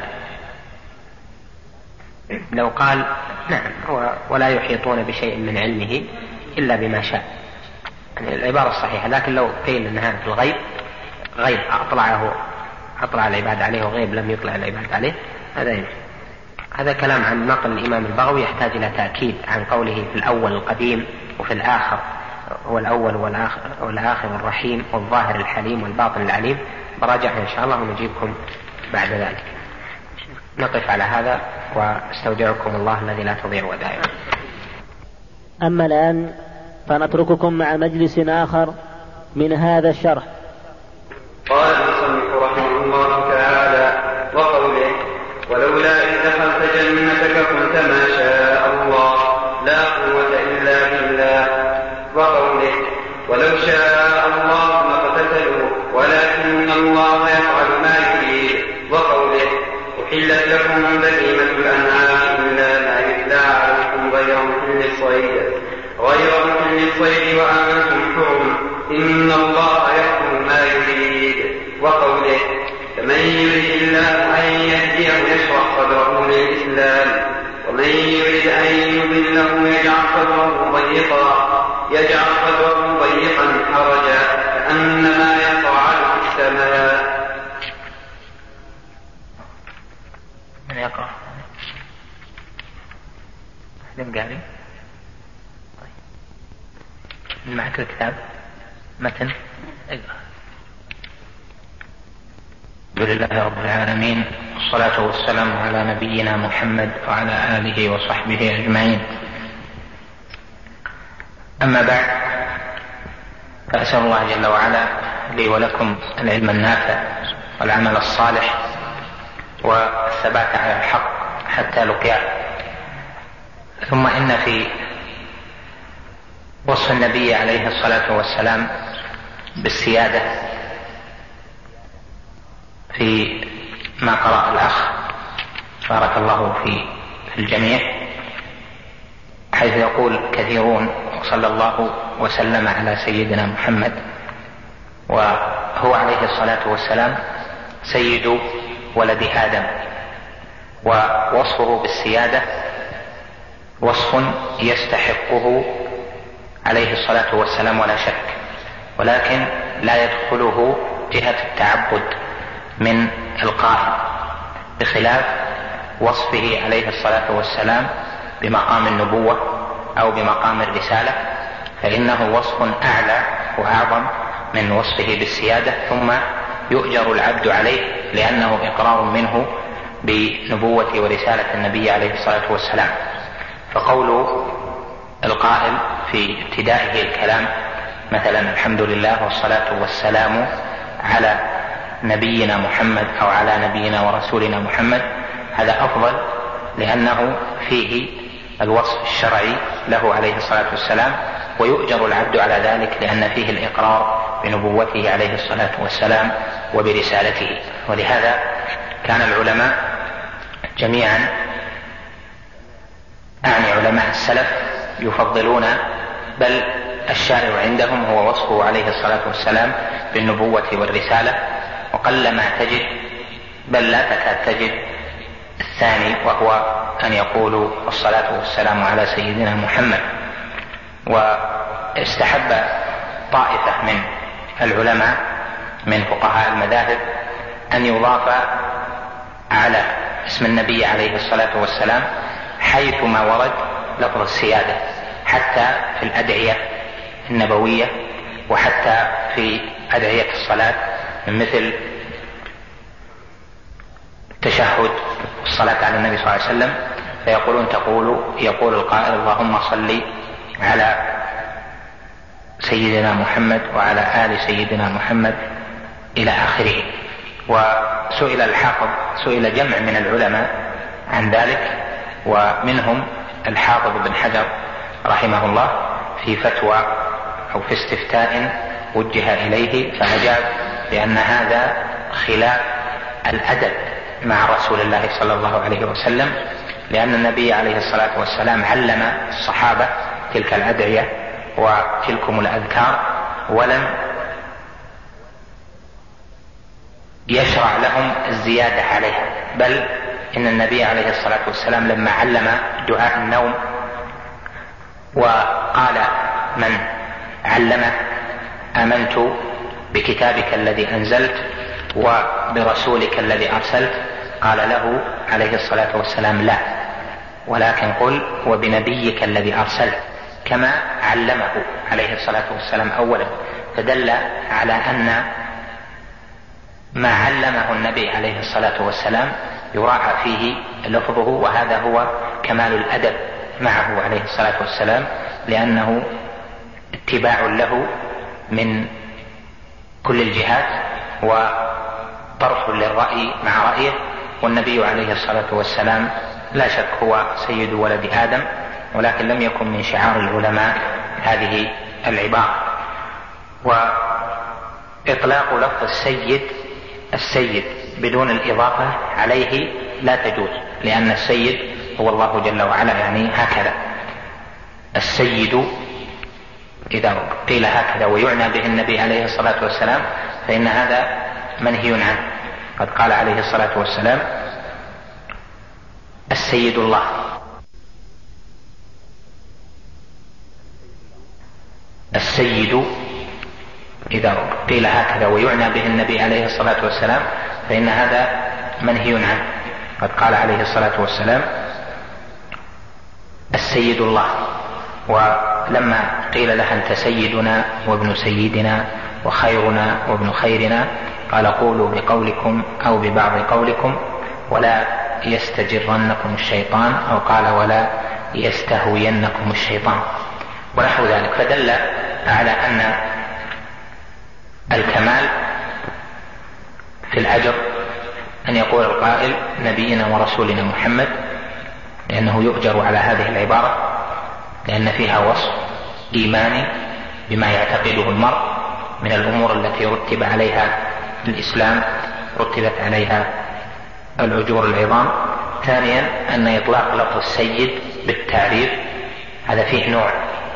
لو قال نعم ولا يحيطون بشيء من علمه إلا بما شاء، يعني العبارة الصحيحة. لكن لو قيل أنها في الغيب، غيب أطلع العباد عليه وغيب لم يطلع العباد عليه، هذا يمكن. هذا كلام عن نقل الإمام البغوي يحتاج إلى تأكيد عن قوله في الأول القديم وفي الآخر هو الأول والآخر الرحيم والظاهر الحليم والباطن العليم. براجعها إن شاء الله ونجيبكم بعد ذلك. نقف على هذا واستودعكم الله الذي لا تضيع ودائعه. أما الآن فنترككم مع مجلس آخر من هذا الشرح. قال المصنف رحمه الله تعالى: وقوله: ولولا إذ دخلت جنتك قلت ما شاء الله لا قوة إلا بالله. وقوله: ولو شاء الله ما اقتتلوا ولكن الله يفعل ما يريد. وقوله: أحلت لكم بهيمة الأنعام إلا ما يتلى عليكم غير محل الصيد. الصيد وأنتم حرم إن الله يحكم ما يريد. وقوله فمن يريد الله أن يهديه يشرح صدره للإسلام ومن يريد أن يضله يجعل صدره ضيقا حرجا كأنما يصعد في السماء. من يقرأ؟ قاري؟ من معك الكتاب متن اقرأ. الحمد لله رب العالمين والصلاة والسلام على نبينا محمد وعلى آله وصحبه أجمعين. أما بعد، فأسأل الله جل وعلا لي ولكم العلم النافع والعمل الصالح والثبات على الحق حتى لقياه. ثم إن في وصف النبي عليه الصلاة والسلام بالسيادة في ما قرأ الأخ بارك الله في الجميع، حيث يقول كثيرون صلى الله وسلم على سيدنا محمد، وهو عليه الصلاة والسلام سيد ولد آدم، ووصفه بالسيادة وصف يستحقه عليه الصلاة والسلام ولا شك، ولكن لا يدخله جهة التعبد من القائل، بخلاف وصفه عليه الصلاة والسلام بمقام النبوة أو بمقام الرسالة، فإنه وصف أعلى وأعظم من وصفه بالسيادة، ثم يؤجر العبد عليه لأنه إقرار منه بنبوة ورسالة النبي عليه الصلاة والسلام. فقول القائل في ابتدائه الكلام مثلا الحمد لله والصلاة والسلام على نبينا محمد أو على نبينا ورسولنا محمد، هذا أفضل لأنه فيه الوصف الشرعي له عليه الصلاة والسلام، ويؤجر العبد على ذلك لأن فيه الإقرار بنبوته عليه الصلاة والسلام وبرسالته. ولهذا كان العلماء جميعا، أعني علماء السلف، يفضلون، بل الشارع عندهم هو وصفه عليه الصلاة والسلام بالنبوة والرسالة، وقلما تجد بل لا تكاد تجد الثاني، وهو أن يقولوا الصلاة والسلام على سيدنا محمد. واستحب طائفة من العلماء من فقهاء المذاهب أن يضاف على اسم النبي عليه الصلاة والسلام حيثما ورد لفظ السيادة، حتى في الأدعية النبوية وحتى في أدعية الصلاة، من مثل التشهد والصلاة على النبي صلى الله عليه وسلم، فيقولون يقول القائل اللهم صل على سيدنا محمد وعلى آل سيدنا محمد إلى آخره. وسئل الحافظ، سئل جمع من العلماء عن ذلك، ومنهم الحافظ بن حجر رحمه الله في فتوى أو في استفتاء وجه إليه، فأجاب بأن هذا خلاف الأدب مع رسول الله صلى الله عليه وسلم، لأن النبي عليه الصلاة والسلام علم الصحابة تلك الأدعية وتلكم الأذكار، ولم يشرع لهم الزيادة عليها، بل إن النبي عليه الصلاة والسلام لما علم دعاء النوم وقال من علمه آمنت بكتابك الذي أنزلت وبرسولك الذي أرسلت، قال له عليه الصلاة والسلام لا، ولكن قل وبنبيك الذي أرسلت، كما علمه عليه الصلاة والسلام أولا، فدل على أن ما علمه النبي عليه الصلاة والسلام يراعى فيه لفظه، وهذا هو كمال الأدب معه عليه الصلاة والسلام، لأنه اتباع له من كل الجهات وطرح للرأي مع رأيه. والنبي عليه الصلاة والسلام لا شك هو سيد ولد آدم، ولكن لم يكن من شعار العلماء هذه العبارة. وإطلاق لفظ السيد بدون الإضافة عليه لا تجوز، لأن السيد هو الله جل وعلا، يعني هكذا السيد إذا قيل هكذا ويعنى به النبي عليه الصلاة والسلام فإن هذا منهي عنه. قد قال عليه الصلاة والسلام: السيد الله. السيد إذا قيل هكذا ويعنى به النبي عليه الصلاة والسلام فإن هذا منهي عنه. قد قال عليه الصلاة والسلام: السيد الله. ولما قيل له: أنت سيدنا وابن سيدنا وخيرنا وابن خيرنا، قال: قولوا بقولكم أو ببعض قولكم ولا يستجرنكم الشيطان، أو قال: ولا يستهوينكم الشيطان، ونحو ذلك. فدل على أن الكمال في الأجر أن يقول القائل: نبينا ورسولنا محمد، لأنه يؤجر على هذه العبارة، لأن فيها وصف إيماني بما يعتقده المرء من الأمور التي رتب عليها الإسلام، رتبت عليها الأجور العظام. ثانيا أن إطلاق لفظ السيد بالتعريف هذا فيه نوع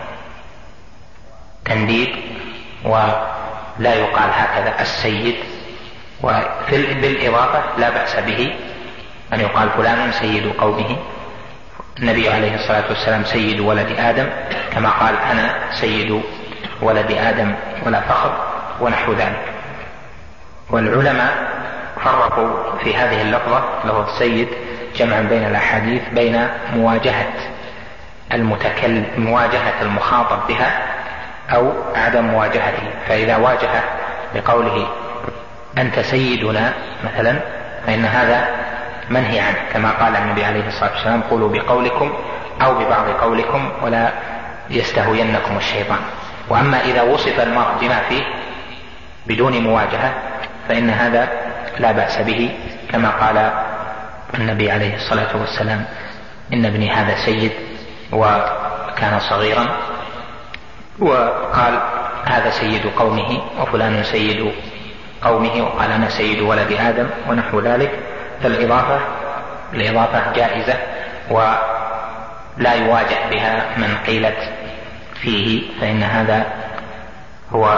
تنديد، ولا يقال هكذا السيد. وبالإضافة لا بأس به أن يقال فلان سيد قومه. النبي عليه الصلاة والسلام سيد ولد آدم، كما قال: أنا سيد ولد آدم ولا فخر، ونحو ذلك. والعلماء فرقوا في هذه اللفظة، لفظ السيد، جمعا بين الأحاديث بين مواجهة المتكلم، مواجهة المخاطب بها، أو عدم مواجهته. فإذا واجه بقوله: أنت سيدنا مثلا، فإن هذا منهي عنه، كما قال النبي عليه الصلاة والسلام: قولوا بقولكم أو ببعض قولكم ولا يستهوينكم الشيطان. وأما إذا وصف المرء بما فيه بدون مواجهة فإن هذا لا بأس به، كما قال النبي عليه الصلاة والسلام: إن ابني هذا سيد، وكان صغيرا، وقال: هذا سيد قومه وفلان سيد قومه، وقال: أنا سيد ولد آدم، ونحو ذلك. فالإضافة جائزة ولا يواجه بها من قيلت فيه، فإن هذا هو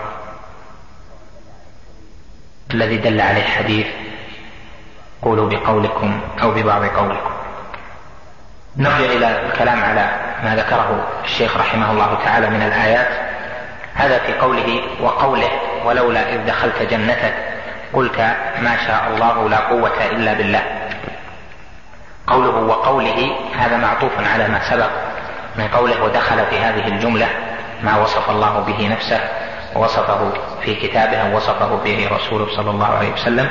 الذي دل عليه الحديث: قولوا بقولكم أو ببعض قولكم. نرجع إلى الكلام على ما ذكره الشيخ رحمه الله تعالى من الآيات. هذا في قوله: وقوله: ولولا إذ دخلت جنتك قلت ما شاء الله لا قوة إلا بالله. قوله وقوله هذا معطوف على ما سبق من قوله: ودخل في هذه الجملة ما وصف الله به نفسه ووصفه في كتابه ووصفه به رسوله صلى الله عليه وسلم.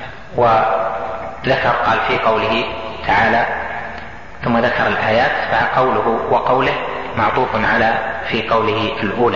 وذكر قال في قوله تعالى، ثم ذكر الآيات، فقوله وقوله معطوف على في قوله الأولى.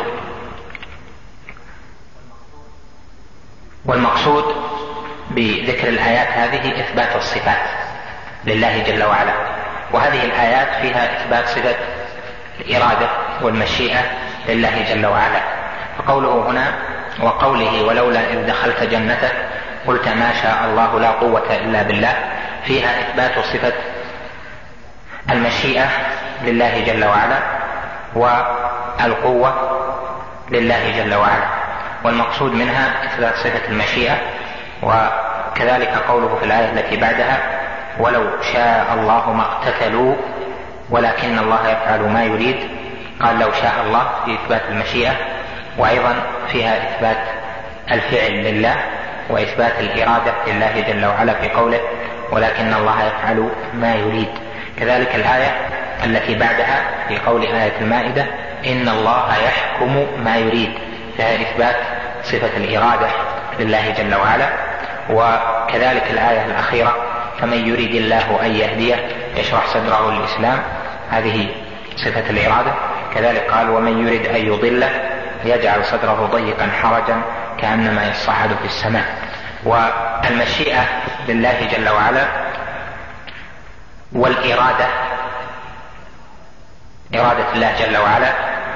والمقصود بذكر الآيات هذه إثبات الصفات لله جل وعلا، وهذه الآيات فيها إثبات صفة الإرادة والمشيئة لله جل وعلا. فقوله هنا وقوله: ولولا إذ دخلت جنتك قلت ما شاء الله لا قوة إلا بالله، فيها إثبات صفة المشيئة لله جل وعلا والقوة لله جل وعلا. والمقصود منها إثبات صفة المشيئة. وكذلك قوله في الآية التي بعدها: ولو شاء الله ما اقتتلوا ولكن الله يفعل ما يريد. قال لو شاء الله في إثبات المشيئة، وأيضا فيها إثبات الفعل لله وإثبات الإرادة لله جل وعلا في قوله: ولكن الله يفعل ما يريد. كذلك الآية التي بعدها في قول آية المائدة: إن الله يحكم ما يريد، فيها إثبات صفة الإرادة لله جل وعلا. وكذلك الآية الأخيرة: فمن يريد الله أن يهديه يشرح صدره للإسلام، هذه صفة الإرادة. كذلك قال: ومن يريد أن يضله يجعل صدره ضيقا حرجا كأنما يصعد في السماء. والمشيئة لله جل وعلا والإرادة، إرادة الله جل وعلا،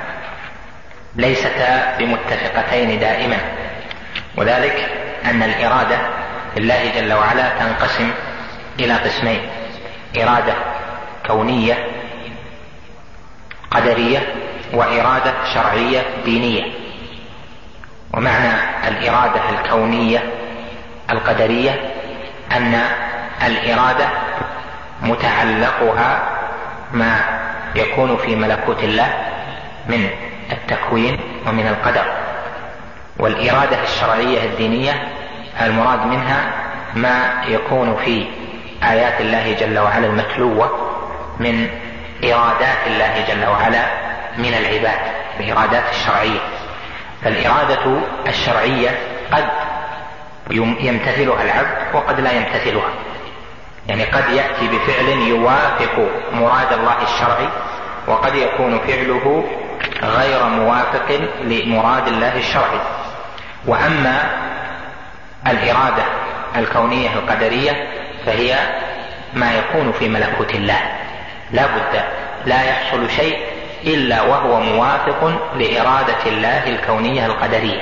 ليستا بمتفقتين دائما، وذلك أن الإرادة لله جل وعلا تنقسم إلى قسمين: إرادة كونية قدرية، وإرادة شرعية دينية. ومعنى الإرادة الكونية القدرية أن الإرادة متعلقها ما يكون في ملكوت الله من التكوين ومن القدر. والإرادة الشرعية الدينية المراد منها ما يكون في آيات الله جل وعلا المتلوة من إرادات الله جل وعلا من العباد، الإرادات الشرعية. فالإرادة الشرعية قد يمتثلها العبد وقد لا يمتثلها، يعني قد يأتي بفعل يوافق مراد الله الشرعي، وقد يكون فعله غير موافق لمراد الله الشرعي. وأما الإرادة الكونية القدرية فهي ما يكون في ملكوت الله، لا بد لا يحصل شيء إلا وهو موافق لإرادة الله الكونية القدرية.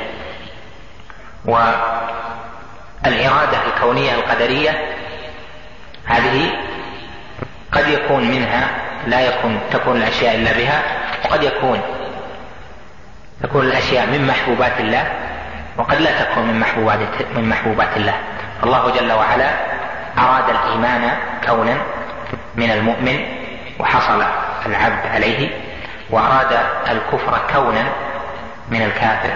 والإرادة الكونية القدرية هذه قد يكون منها لا تكون الأشياء إلا بها، وقد تكون الأشياء من محبوبات الله، وقد لا تكون من محبوبات الله. الله جل وعلا أراد الإيمان كونا من المؤمن وحصل العبد عليه، وأراد الكفر كونا من الكافر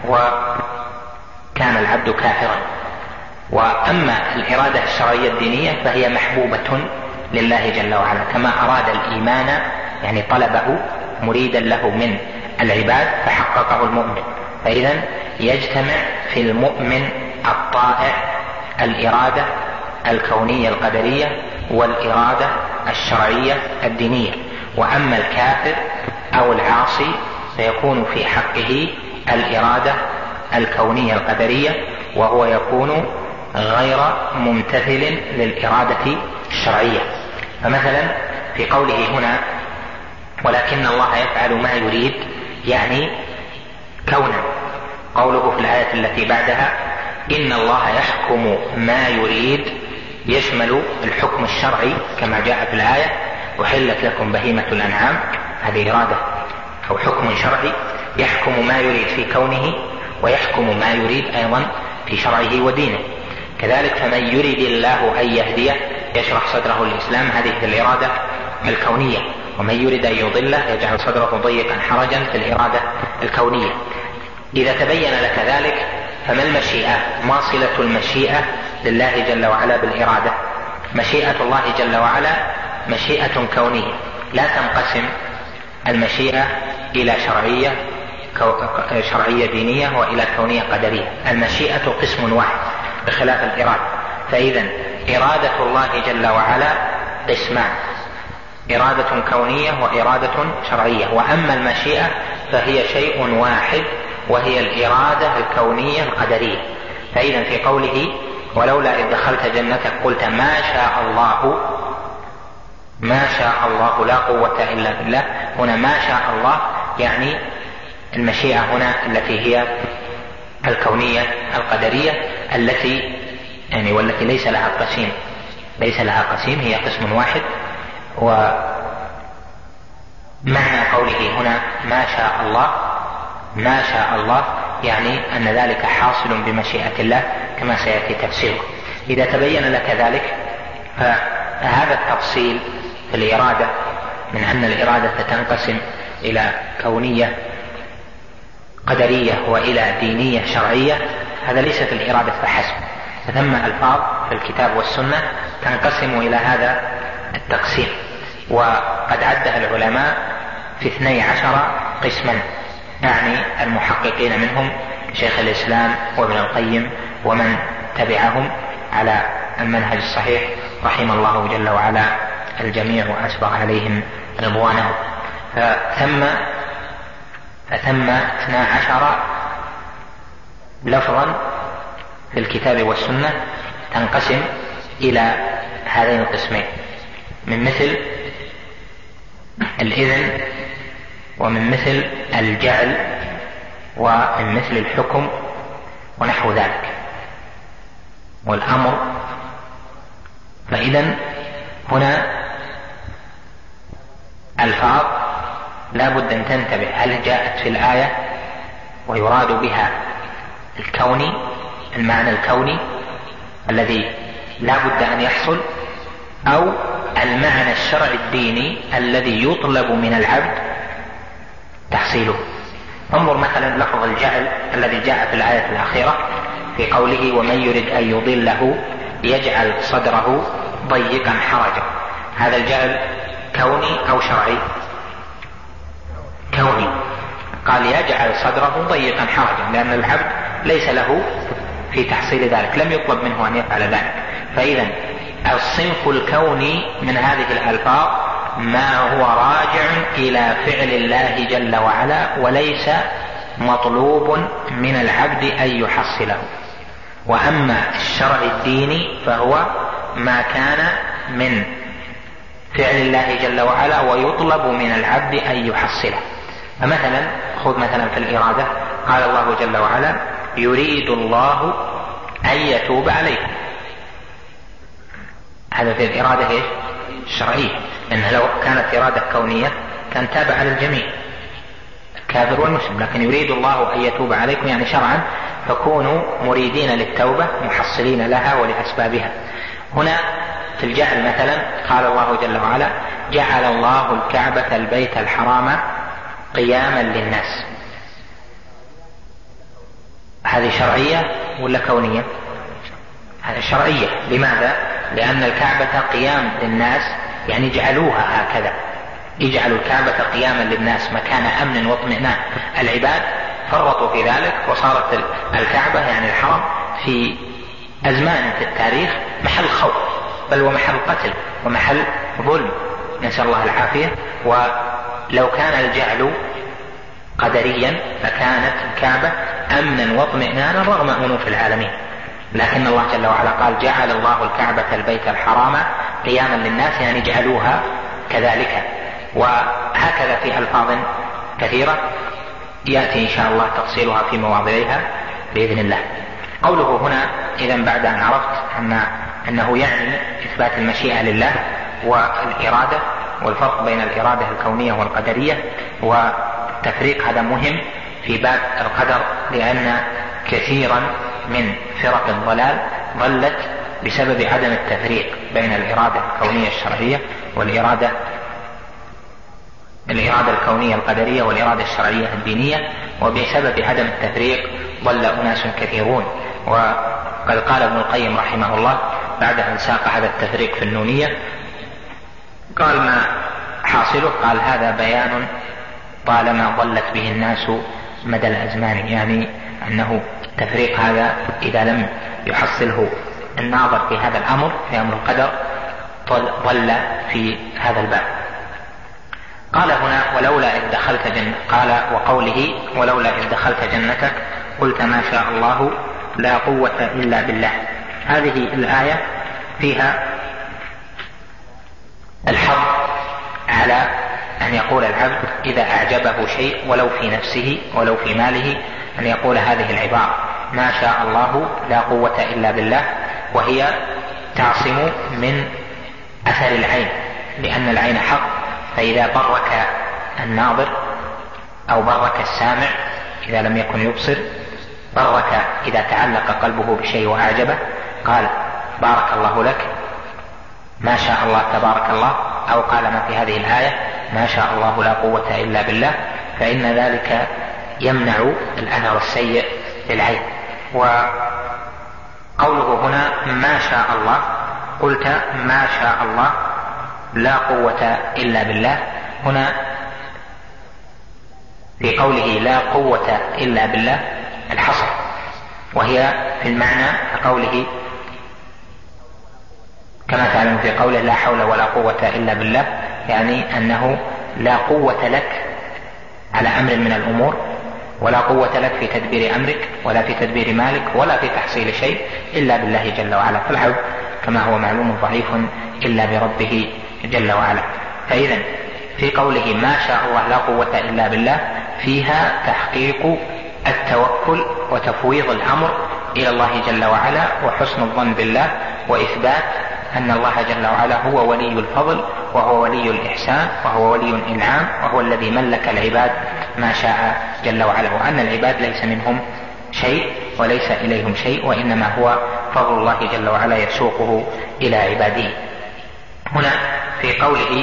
وكان العبد كافرا. وأما الإرادة الشرعية الدينية فهي محبوبة لله جل وعلا، كما أراد الإيمان يعني طلبه مريدا له من العباد فحققه المؤمن. فإذا يجتمع في المؤمن الطائع الإرادة الكونية القدرية والإرادة الشرعية الدينية. وأما الكافر أو العاصي فيكون في حقه الإرادة الكونية القدرية، وهو يكون غير ممتثل للإرادة الشرعية. فمثلا في قوله هنا ولكن الله يفعل ما يريد، يعني كونا. قوله في الآية التي بعدها إن الله يحكم ما يريد يشمل الحكم الشرعي كما جاء في الآية أحلت لكم بهيمة الأنعام، هذه إرادة أو حكم شرعي يحكم ما يريد في كونه ويحكم ما يريد أيضا في شرعه ودينه. كذلك فمن يريد الله أن يهديه يشرح صدره للإسلام، هذه في الإرادة الكونية. ومن يريد أن يضله يجعل صدره ضيقا حرجا في الإرادة الكونية. إذا تبين لك ذلك فما المشيئة؟ ما صلة المشيئة لله جل وعلا بالإرادة؟ مشيئة الله جل وعلا مشيئة كونية، لا تنقسم المشيئة إلى شرعية دينية وإلى كونية قدرية. المشيئة قسم واحد بخلاف الإرادة. فإذا إرادة الله جل وعلا قسمان، إرادة كونية وإرادة شرعية. وأما المشيئة فهي شيء واحد وهي الإرادة الكونية القدرية. فإذا في قوله ولولا إذ دخلت جنتك قلت ما شاء الله، ما شاء الله لا قوة إلا بالله، هنا ما شاء الله يعني المشيئة هنا التي هي الكونية القدرية التي يعني والتي ليس لها قسيم، هي قسم واحد. ومعنى قوله هنا ما شاء الله، ما شاء الله يعني أن ذلك حاصل بمشيئة الله كما سيأتي تفسيره. إذا تبين لك ذلك فهذا التفصيل في الإرادة من أن الإرادة تنقسم إلى كونية قدرية وإلى دينية شرعية، هذا ليس في الإرادة فحسب، فثم ألفاظ في الكتاب والسنة تنقسم إلى هذا التقسيم. وقد عدها العلماء في 12 قسما، يعني المحققين منهم شيخ الإسلام وابن القيم ومن تبعهم على المنهج الصحيح رحم الله جل وعلا الجميع وأسبغ عليهم رضوانه. فثم 12 لفظا في الكتاب والسنة تنقسم إلى هذين القسمين، من مثل الإذن ومن مثل الجعل ومن مثل الحكم ونحو ذلك والأمر. فإذا هنا ألفاظ لا بد أن تنتبه هل جاءت في الآية ويراد بها الكوني، المعنى الكوني الذي لا بد أن يحصل، أو المعنى الشرعي الديني الذي يطلب من العبد تحصيله. انظر مثلا لفظ الجعل الذي جاء في الآية الأخيرة في قوله ومن يرد أن يضله يجعل صدره ضيقا حرجا. هذا الجعل كوني أو شرعي؟ كوني. قال يجعل صدره ضيقا حرجا لأن العبد ليس له في تحصيل ذلك، لم يطلب منه أن يفعل ذلك. فإذا الصنف الكوني من هذه الألفاظ ما هو راجع إلى فعل الله جل وعلا وليس مطلوب من العبد أن يحصله. وأما الشرع الديني فهو ما كان من فعل الله جل وعلا ويطلب من العبد أن يحصله. فمثلا خذ مثلا في الإرادة، قال الله جل وعلا يريد الله أن يتوب عليكم. هذا في الإرادة الشرعية، لأن لو كانت إرادة كونية كان تاب على الجميع الكافر والمسلم، لكن يريد الله أن يتوب عليكم يعني شرعا، فكونوا مريدين للتوبة محصلين لها ولأسبابها. هنا في الجعل مثلا قال الله جل وعلا جعل الله الكعبة البيت الحرام قياما للناس. هذه شرعية ولا كونية؟ هذه شرعية. لماذا؟ لأن الكعبة قيام للناس يعني اجعلوها هكذا، اجعلوا الكعبة قياما للناس مكان أمن واطمئنان. العباد فرطوا في ذلك وصارت الكعبة يعني الحرم في أزمان في التاريخ محل خوف، بل ومحل قتل ومحل ظلم، نسأل الله العافية. ولو كان الجعل قدريا فكانت الكعبة أمنا واطمئنانا رغم أنوف العالمين، لكن الله جل وعلا قال جعل الله الكعبة البيت الحرام قياما للناس يعني اجعلوها كذلك. وهكذا في ألفاظ كثيرة يأتي إن شاء الله تفصيلها في مواضعها بإذن الله. قوله هنا إذا بعد أن عرفت أنه يعني إثبات المشيئة لله والإرادة والفرق بين الإرادة الكونية والقدرية، والتفريق هذا مهم في باب القدر، لأن كثيرا من فرق الضلال ضلت بسبب عدم التفريق بين الإرادة الكونية الشرعية والإرادة الكونية القدرية والإرادة الشرعية الدينية، وبسبب عدم التفريق ضل أناس كثيرون. وقد قال ابن القيم رحمه الله بعد أن ساق هذا التفريق في النونية قال ما حاصله؟ قال هذا بيان طالما ضلت به الناس مدى الأزمان، يعني أنه التفريق هذا إذا لم يحصله الناظر في هذا الأمر في أمر القدر ضل في هذا الباب. قال هنا ولولا إذ دخلت قال وقوله ولولا إذ دخلت جنتك قلت ما شاء الله لا قوة إلا بالله. هذه الآية فيها الحظ على أن يقول العبد إذا أعجبه شيء ولو في نفسه ولو في ماله أن يقول هذه العبارة ما شاء الله لا قوة إلا بالله، وهي تعصم من أثر العين، لأن العين حق، فإذا برك الناظر أو برك السامع إذا لم يكن يبصر، برك إذا تعلق قلبه بشيء وأعجبه قال بارك الله لك ما شاء الله تبارك الله، أو قال ما في هذه الآية ما شاء الله لا قوة إلا بالله، فإن ذلك يمنع الأثر السيء للعين. وقوله هنا ما شاء الله قلت ما شاء الله لا قوة إلا بالله، هنا في قوله لا قوة إلا بالله الحصر، وهي في المعنى كقوله كما تعلم في قوله لا حول ولا قوة إلا بالله، يعني أنه لا قوة لك على أمر من الأمور، ولا قوة لك في تدبير أمرك ولا في تدبير مالك ولا في تحصيل شيء إلا بالله جل وعلا. فالعبد كما هو معلوم ضعيف إلا بربه جل وعلا. فإذا في قوله ما شاء الله لا قوة إلا بالله فيها تحقيق التوكل وتفويض الأمر إلى الله جل وعلا وحسن الظن بالله، وإثبات أن الله جل وعلا هو ولي الفضل وهو ولي الإحسان وهو ولي الإنعام وهو الذي ملك العباد ما شاء جل وعلا، وأن العباد ليس منهم شيء وليس إليهم شيء، وإنما هو فضل الله جل وعلا يسوقه إلى عباده. هنا في قوله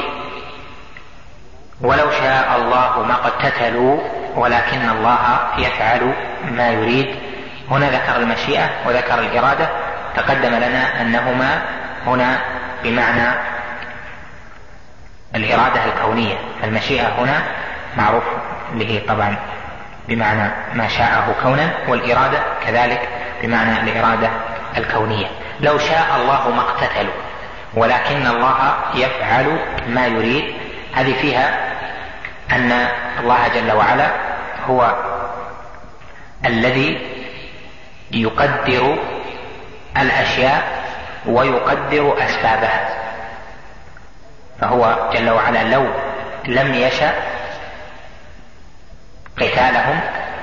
ولو شاء الله ما اقتتلوا ولكن الله يفعل ما يريد، هنا ذكر المشيئة وذكر الإرادة. تقدم لنا أنهما هنا بمعنى الإرادة الكونية، فالمشيئة هنا معروف به طبعا بمعنى ما شاءه كونا، والإرادة كذلك بمعنى الإرادة الكونية. لو شاء الله ما اقتتلوا ولكن الله يفعل ما يريد، هذه فيها أن الله جل وعلا هو الذي يقدر الأشياء ويقدر أسبابها، فهو جل وعلا لو لم يشأ قتالهم،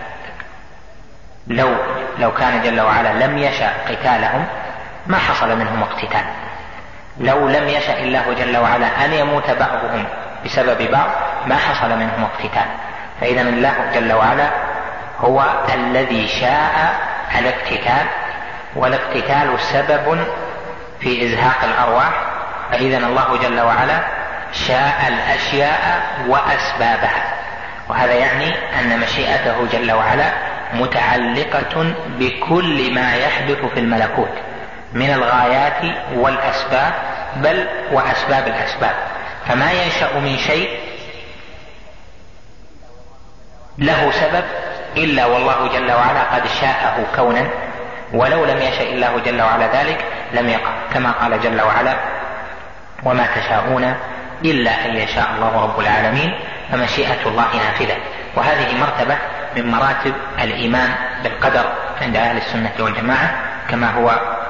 لو كان جل وعلا لم يشأ قتالهم ما حصل منهم اقتتال. لو لم يشأ الله جل وعلا أن يموت بعضهم بسبب بعض ما حصل منهم اقتتال. فإذا الله جل وعلا هو الذي شاء الاقتتال، والاقتتال سبب في إزهاق الأرواح، فإذا الله جل وعلا شاء الأشياء وأسبابها، وهذا يعني أن مشيئته جل وعلا متعلقة بكل ما يحدث في الملكوت من الغايات والأسباب، بل وأسباب الأسباب. فما ينشأ من شيء له سبب إلا والله جل وعلا قد شاءه كونا، ولو لم يشأ الله جل وعلا ذلك لم يقع، كما قال جل وعلا وما تشاءون إلا أن يشاء الله رب العالمين، فمشيئة الله نافذة. وهذه مرتبة من مراتب الإيمان بالقدر عند أهل السنة والجماعة، كما هو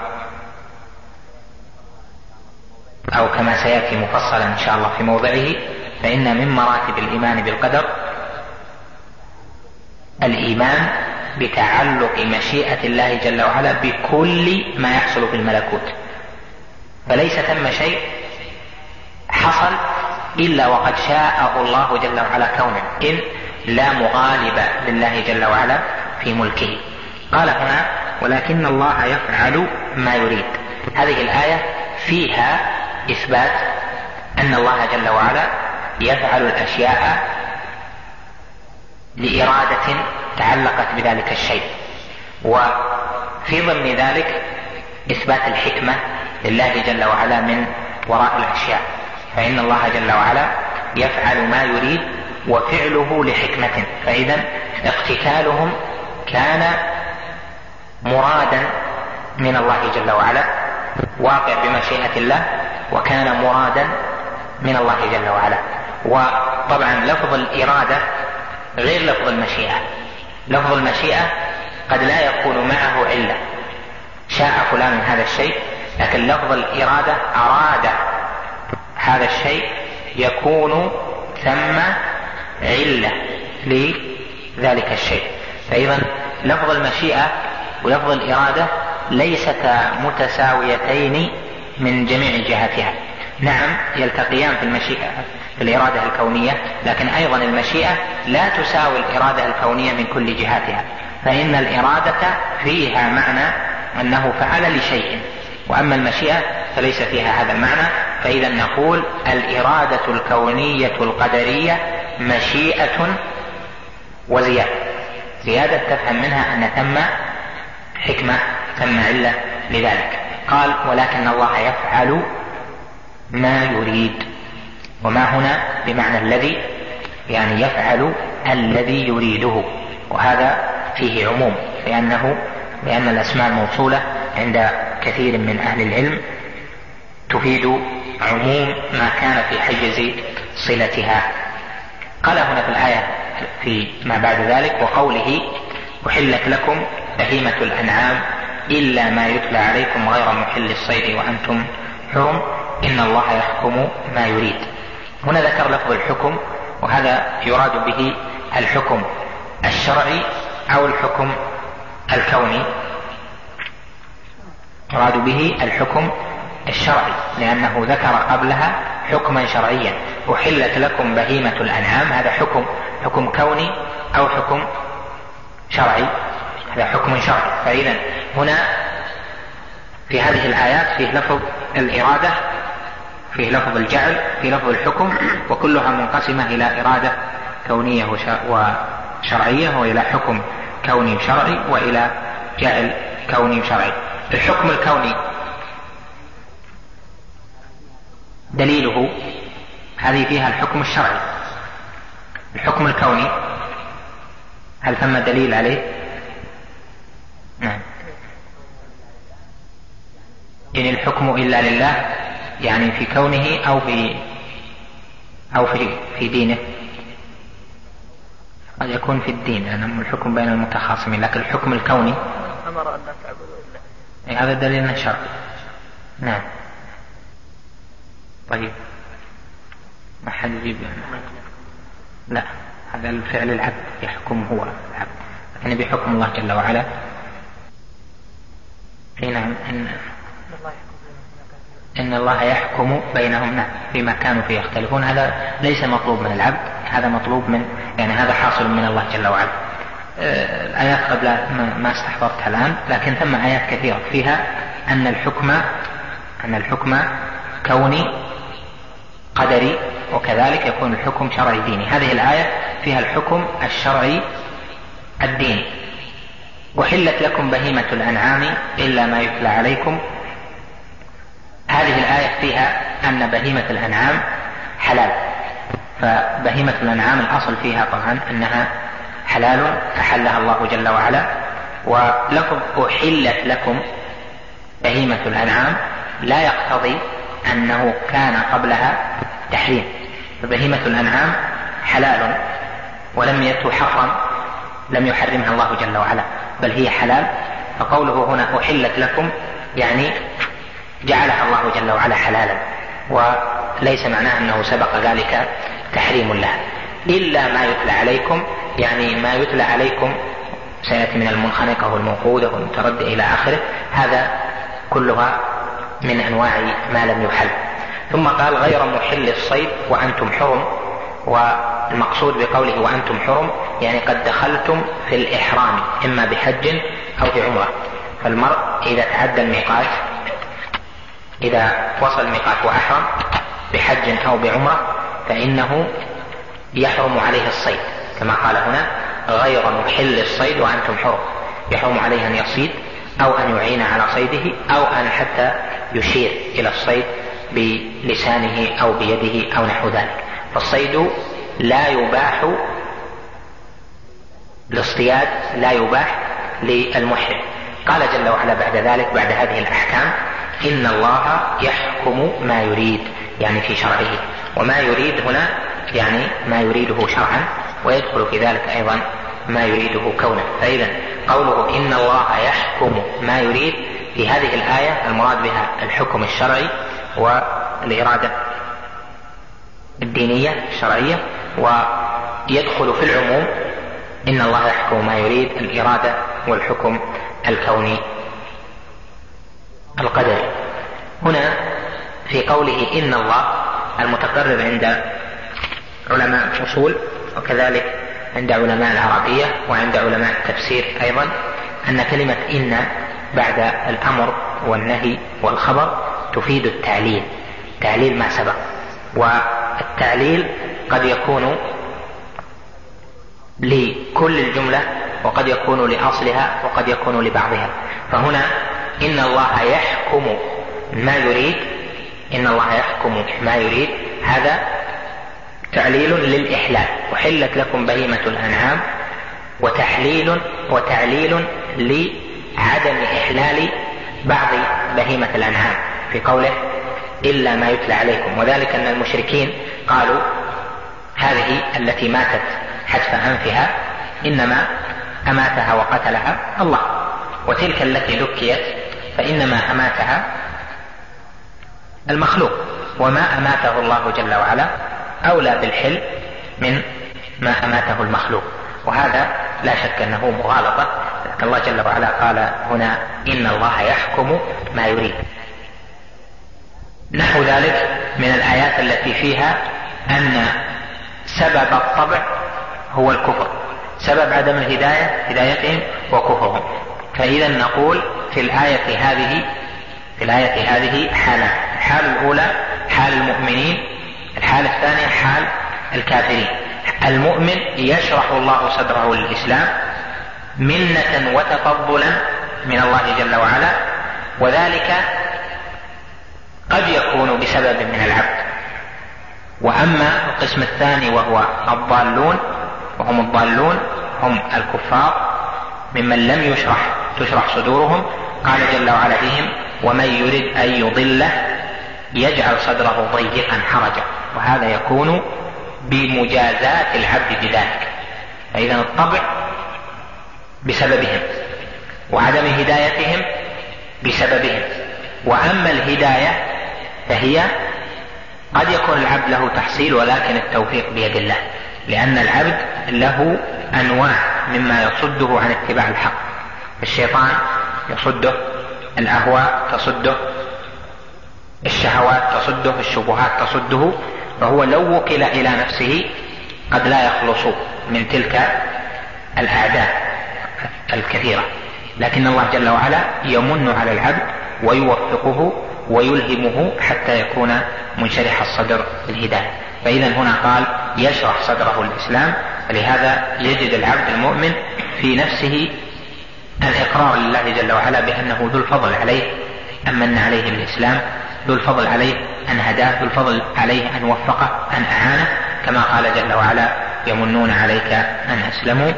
أو كما سيأتي مفصلا إن شاء الله في موضعه. فإن من مراتب الإيمان بالقدر الإيمان بتعلق مشيئة الله جل وعلا بكل ما يحصل في الملكوت، فليس ثم شيء حصل إلا وقد شاءه الله جل وعلا كونا، إذ لا مغالب لله جل وعلا في ملكه. قال هنا ولكن الله يفعل ما يريد. هذه الآية فيها إثبات أن الله جل وعلا يفعل الأشياء لإرادة تعلقت بذلك الشيء، وفي ضمن ذلك إثبات الحكمة لله جل وعلا من وراء الأشياء، فإن الله جل وعلا يفعل ما يريد وفعله لحكمة. فإذا اقتتالهم كان مرادا من الله جل وعلا، واقع بمشيئة الله، وكان مرادا من الله جل وعلا. وطبعا لفظ الإرادة غير لفظ المشيئة. لفظ المشيئة قد لا يكون معه علة، شاء فلان هذا الشيء، لكن لفظ الإرادة أراد هذا الشيء يكون ثم علة لذلك الشيء. فإذا لفظ المشيئة ولفظ الإرادة ليستا متساويتين من جميع جهاتها. نعم يلتقيان في المشيئة في الإرادة الكونية، لكن أيضا المشيئة لا تساوي الإرادة الكونية من كل جهاتها، فإن الإرادة فيها معنى أنه فعل لشيء، وأما المشيئة فليس فيها هذا المعنى. فإذا نقول الإرادة الكونية القدرية مشيئة وزيادة، زيادة تفهم منها أن ثم حكمة ثم علة لذلك. قال ولكن الله يفعل ما يريد، وما هنا بمعنى الذي، يعني يفعل الذي يريده، وهذا فيه عموم لأن الأسماء الموصولة عند كثير من أهل العلم تفيد عموم ما كان في حيز صلتها. قال هنا في الآية في ما بعد ذلك وقوله أحلت لكم بهيمة الأنعام إلا ما يتلى عليكم غير محل الصيد وأنتم حرم إن الله يحكم ما يريد. هنا ذكر لفظ الحكم، وهذا يراد به الحكم الشرعي أو الحكم الكوني. يراد به الحكم الشرعي لأنه ذكر قبلها حكما شرعيا. أحلت لكم بهيمة الأنعام، هذا حكم كوني أو حكم شرعي؟ هذا حكم شرعي. فإذا هنا في هذه الآيات فيه لفظ الإرادة، فيه لفظ الجعل، فيه لفظ الحكم، وكلها منقسمة إلى إرادة كونية وشرعية، وإلى حكم كوني شرعي، وإلى جعل كوني شرعي. الحكم الكوني دليله هذه فيها الحكم الشرعي. الحكم الكوني هل ثم دليل عليه؟ نعم. إن الحكم إلا لله، يعني في كونه أو في دينه. قد يكون في الدين، لأن الحكم بين المتخاصمين، لكن الحكم الكوني أمر أن لا تعبدوا إلا هذا دليل شرعي. نعم. طيب ما حد يجيب؟ لا، هذا الفعل العبد يحكم هو العبد، لكن بحكم الله جل وعلا. نعم. إن الله يحكم بينهم فيما كانوا فيه يختلفون. هذا ليس مطلوب من العبد، هذا مطلوب من، يعني هذا حاصل من الله جل وعلا. الآيات قبل ما استحضرتها الآن، لكن ثم آيات كثيرة فيها أن الحكم كوني قدري، وكذلك يكون الحكم شرعي ديني. هذه الآية فيها الحكم الشرعي الديني. أحلت لكم بهيمة الأنعام إلا ما يتلى عليكم. هذه الآية فيها أن بهيمة الأنعام حلال، فبهيمة الأنعام الأصل فيها طبعا أنها حلال أحلها الله جل وعلا. ولفظ أحلت لكم بهيمة الأنعام لا يقتضي أنه كان قبلها تحريم، فبهيمة الأنعام حلال ولم تحرم، لم يحرمها الله جل وعلا، بل هي حلال. فقوله هنا أحلت لكم يعني جعلها الله جل وعلا حلالا، وليس معناه أنه سبق ذلك تحريم لها. إلا ما يتلى عليكم، يعني ما يتلى عليكم سيأتي من المنخنقة والموقودة والمتردد إلى آخره، هذا كلها من أنواع ما لم يحل. ثم قال غير محل الصيد وأنتم حرم. والمقصود بقوله وأنتم حرم يعني قد دخلتم في الإحرام، إما بحج أو بعمرة. فالمرء إذا تعدى الميقات، إذا وصل الميقات وأحرم بحج أو بعمرة، فإنه يحرم عليه الصيد، كما قال هنا غير محل الصيد وأنتم حرم. يحرم عليه أن يصيد أو أن يعين على صيده أو أن حتى يشير إلى الصيد بلسانه أو بيده أو نحو ذلك. فالصيد لا يباح الاصطياد، لا يباح للمحرم. قال جل وعلا بعد ذلك، بعد هذه الأحكام: إن الله يحكم ما يريد، يعني في شرعه. وما يريد هنا يعني ما يريده شرعا، ويدخل في ذلك أيضا ما يريده كونا. فإذا قوله إن الله يحكم ما يريد في هذه الآية المراد بها الحكم الشرعي والإرادة الدينية الشرعية، ويدخل في العموم إن الله يحكم ما يريد الإرادة والحكم الكوني القدري. هنا في قوله إن الله، المتقرر عند علماء الأصول وكذلك عند علماء العربية وعند علماء التفسير أيضا، أن كلمة إن بعد الأمر والنهي والخبر تفيد التعليل، تعليل ما سبق. والتعليل قد يكون لكل الجملة وقد يكون لأصلها وقد يكون لبعضها. فهنا إن الله يحكم ما يريد، إن الله يحكم ما يريد، هذا تعليل للإحلال. أحلت لكم بهيمة الأنعام، وتعليل لعدم إحلال بعض بهيمة الأنعام في قوله إلا ما يتلى عليكم. وذلك أن المشركين قالوا هذه التي ماتت حتف أنفها إنما أماتها وقتلها الله، وتلك التي ذكيت فإنما أماتها المخلوق، وما أماته الله جل وعلا أولى بالحل من ما أماته المخلوق. وهذا لا شك أنه مغالطة، لكن الله جل وعلا قال هنا إن الله يحكم ما يريد. نحو ذلك من الآيات التي فيها أن سبب الطبع هو الكفر، سبب عدم الهداية هدايتهم وكفرهم. فإذا نقول في الآية هذه حالات: الحالة الأولى حال المؤمنين، الحالة الثانية حال الكافرين. المؤمن يشرح الله صدره للإسلام منة وتفضلا من الله جل وعلا، وذلك قد يكون بسبب من العبد. وأما القسم الثاني وهو الضالون، وهم الضالون هم الكفار ممن لم تشرح صدورهم، قال جل وعلا فيهم: ومن يرد أن يضله يجعل صدره ضيقا حرجا. وهذا يكون بمجازات العبد بذلك. فإذا الطبع بسببهم، وعدم هدايتهم بسببهم. وأما الهداية فهي قد يكون العبد له تحصيل، ولكن التوفيق بيد الله، لأن العبد له أنواع مما يصده عن اتباع الحق. الشيطان يصده، الأهواء تصده، الشهوات تصده، الشبهات تصده، فهو لو وكل إلى نفسه قد لا يخلص من تلك الأعداء الكثيرة. لكن الله جل وعلا يمن على العبد ويوفقه ويلهمه حتى يكون منشرح الصدر بالهداية. فإذا هنا قال يشرح صدره الإسلام، فلهذا يجد العبد المؤمن في نفسه الإقرار لله جل وعلا بأنه ذو الفضل عليه أن من عليه بالإسلام، ذو الفضل عليه أن هداه، ذو الفضل عليه أن وفقه، أن أعانه، كما قال جل وعلا: يمنون عليك أن أسلموا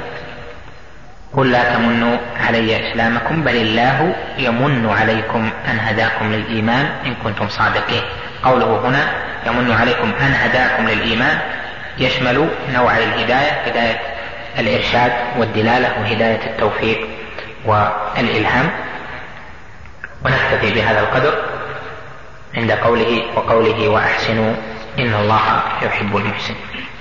قل لا تمنوا علي إسلامكم بل الله يمن عليكم أن هداكم للإيمان إن كنتم صادقين. قوله هنا يمن عليكم أن هداكم للإيمان يشمل نوع الهداية: هداية الإرشاد والدلالة، وهداية التوفيق والإلهام. ونكتفي بهذا القدر عند قوله وأحسنوا إن الله يحب المحسنين.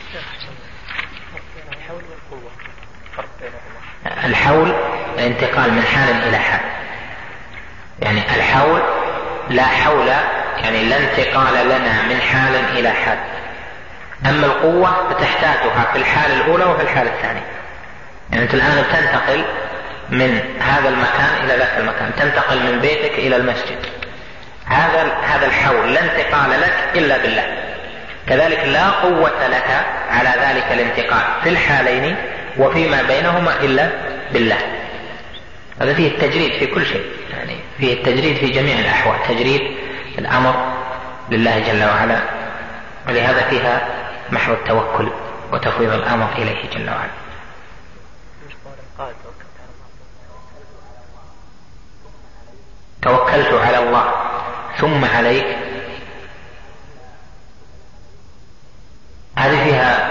الحول الانتقال من حال إلى حال، يعني الحول لا حول، يعني لا انتقال لنا من حال إلى حال. أما القوة فتحتاجها في الحال الأولى وفي الحال الثانية. يعني أنت الآن تنتقل من هذا المكان إلى ذاك المكان، تنتقل من بيتك إلى المسجد، هذا الحول لا انتقال لك إلا بالله. كذلك لا قوة لك على ذلك الانتقال في الحالين وفيما بينهما إلا بالله. هذا فيه التجريد في كل شيء، يعني فيه التجريد في جميع الأحوال، تجريد الأمر لله جل وعلا، ولهذا فيها محو التوكل وتفويض الأمر إليه جل وعلا. توكلت على الله ثم عليك، هذه فيها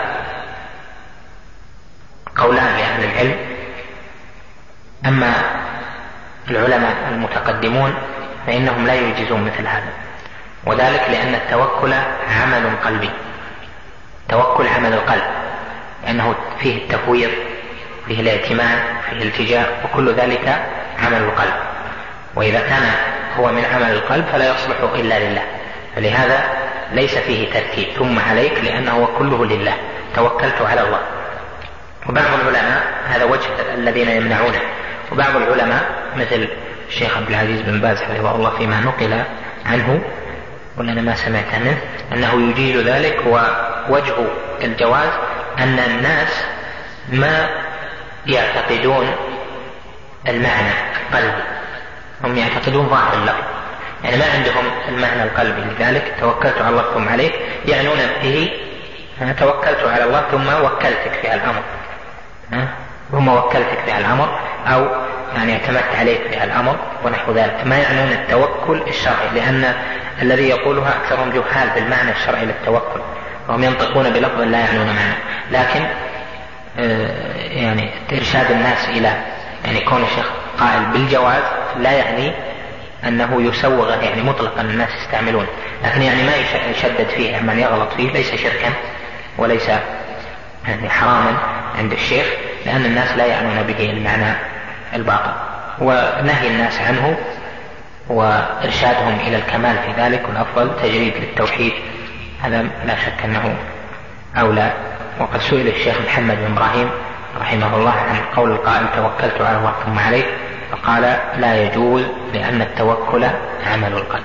قولان لأهل العلم. أما العلماء المتقدمون فإنهم لا يوجزون مثل هذا، وذلك لأن التوكل عمل قلبي، توكل عمل القلب، لأنه فيه التفويض، فيه الائتمان، فيه الالتجاء، وكل ذلك عمل القلب. وإذا كان هو من عمل القلب فلا يصلح إلا لله، فلهذا ليس فيه ترتيب ثم عليك، لأنه كله لله. توكلت على الله. وبعض العلماء هذا وجه الذين يمنعونه، وبعض العلماء مثل الشيخ عبد العزيز بن باز حفظه الله فيما نقل عنه ولا أنا ما سمعت عنه أنه يجيز ذلك. ووجه الجواز أن الناس ما يعتقدون المعنى القلبي، هم يعتقدون ظاهر اللفظ، يعني ما عندهم المعنى القلبي. لذلك توكلت على الله ثم عليك يعنون به أنا توكلت على الله ثم وكلتك في الأمر، ثم وكلتك في الأمر، أو يعني اعتمدت عليك في الأمر ونحو ذلك. ما يعنون التوكل الشرعي، لأن الذي يقولها أكثرهم جهال بالمعنى الشرعي للتوكل، وهم ينطقون بلفظ لا يعنون معنى. لكن يعني إرشاد الناس إلى يعني كون الشيخ قائل بالجواز لا يعني أنه يسوغ يعني مطلقا الناس يستعملون، لكن يعني ما يشدد فيه، من يغلط فيه ليس شركا وليس يعني حراما عند الشيخ، لأن الناس لا يعنون به المعنى الباطل. ونهي الناس عنه وإرشادهم إلى الكمال في ذلك، والأفضل تجريد للتوحيد، هذا لا شك أنه أولى. وقد سئل الشيخ محمد بن إبراهيم رحمه الله عن قول القائل توكلت على الله ثم عليه، فقال لا يجوز لأن التوكل عمل القلب.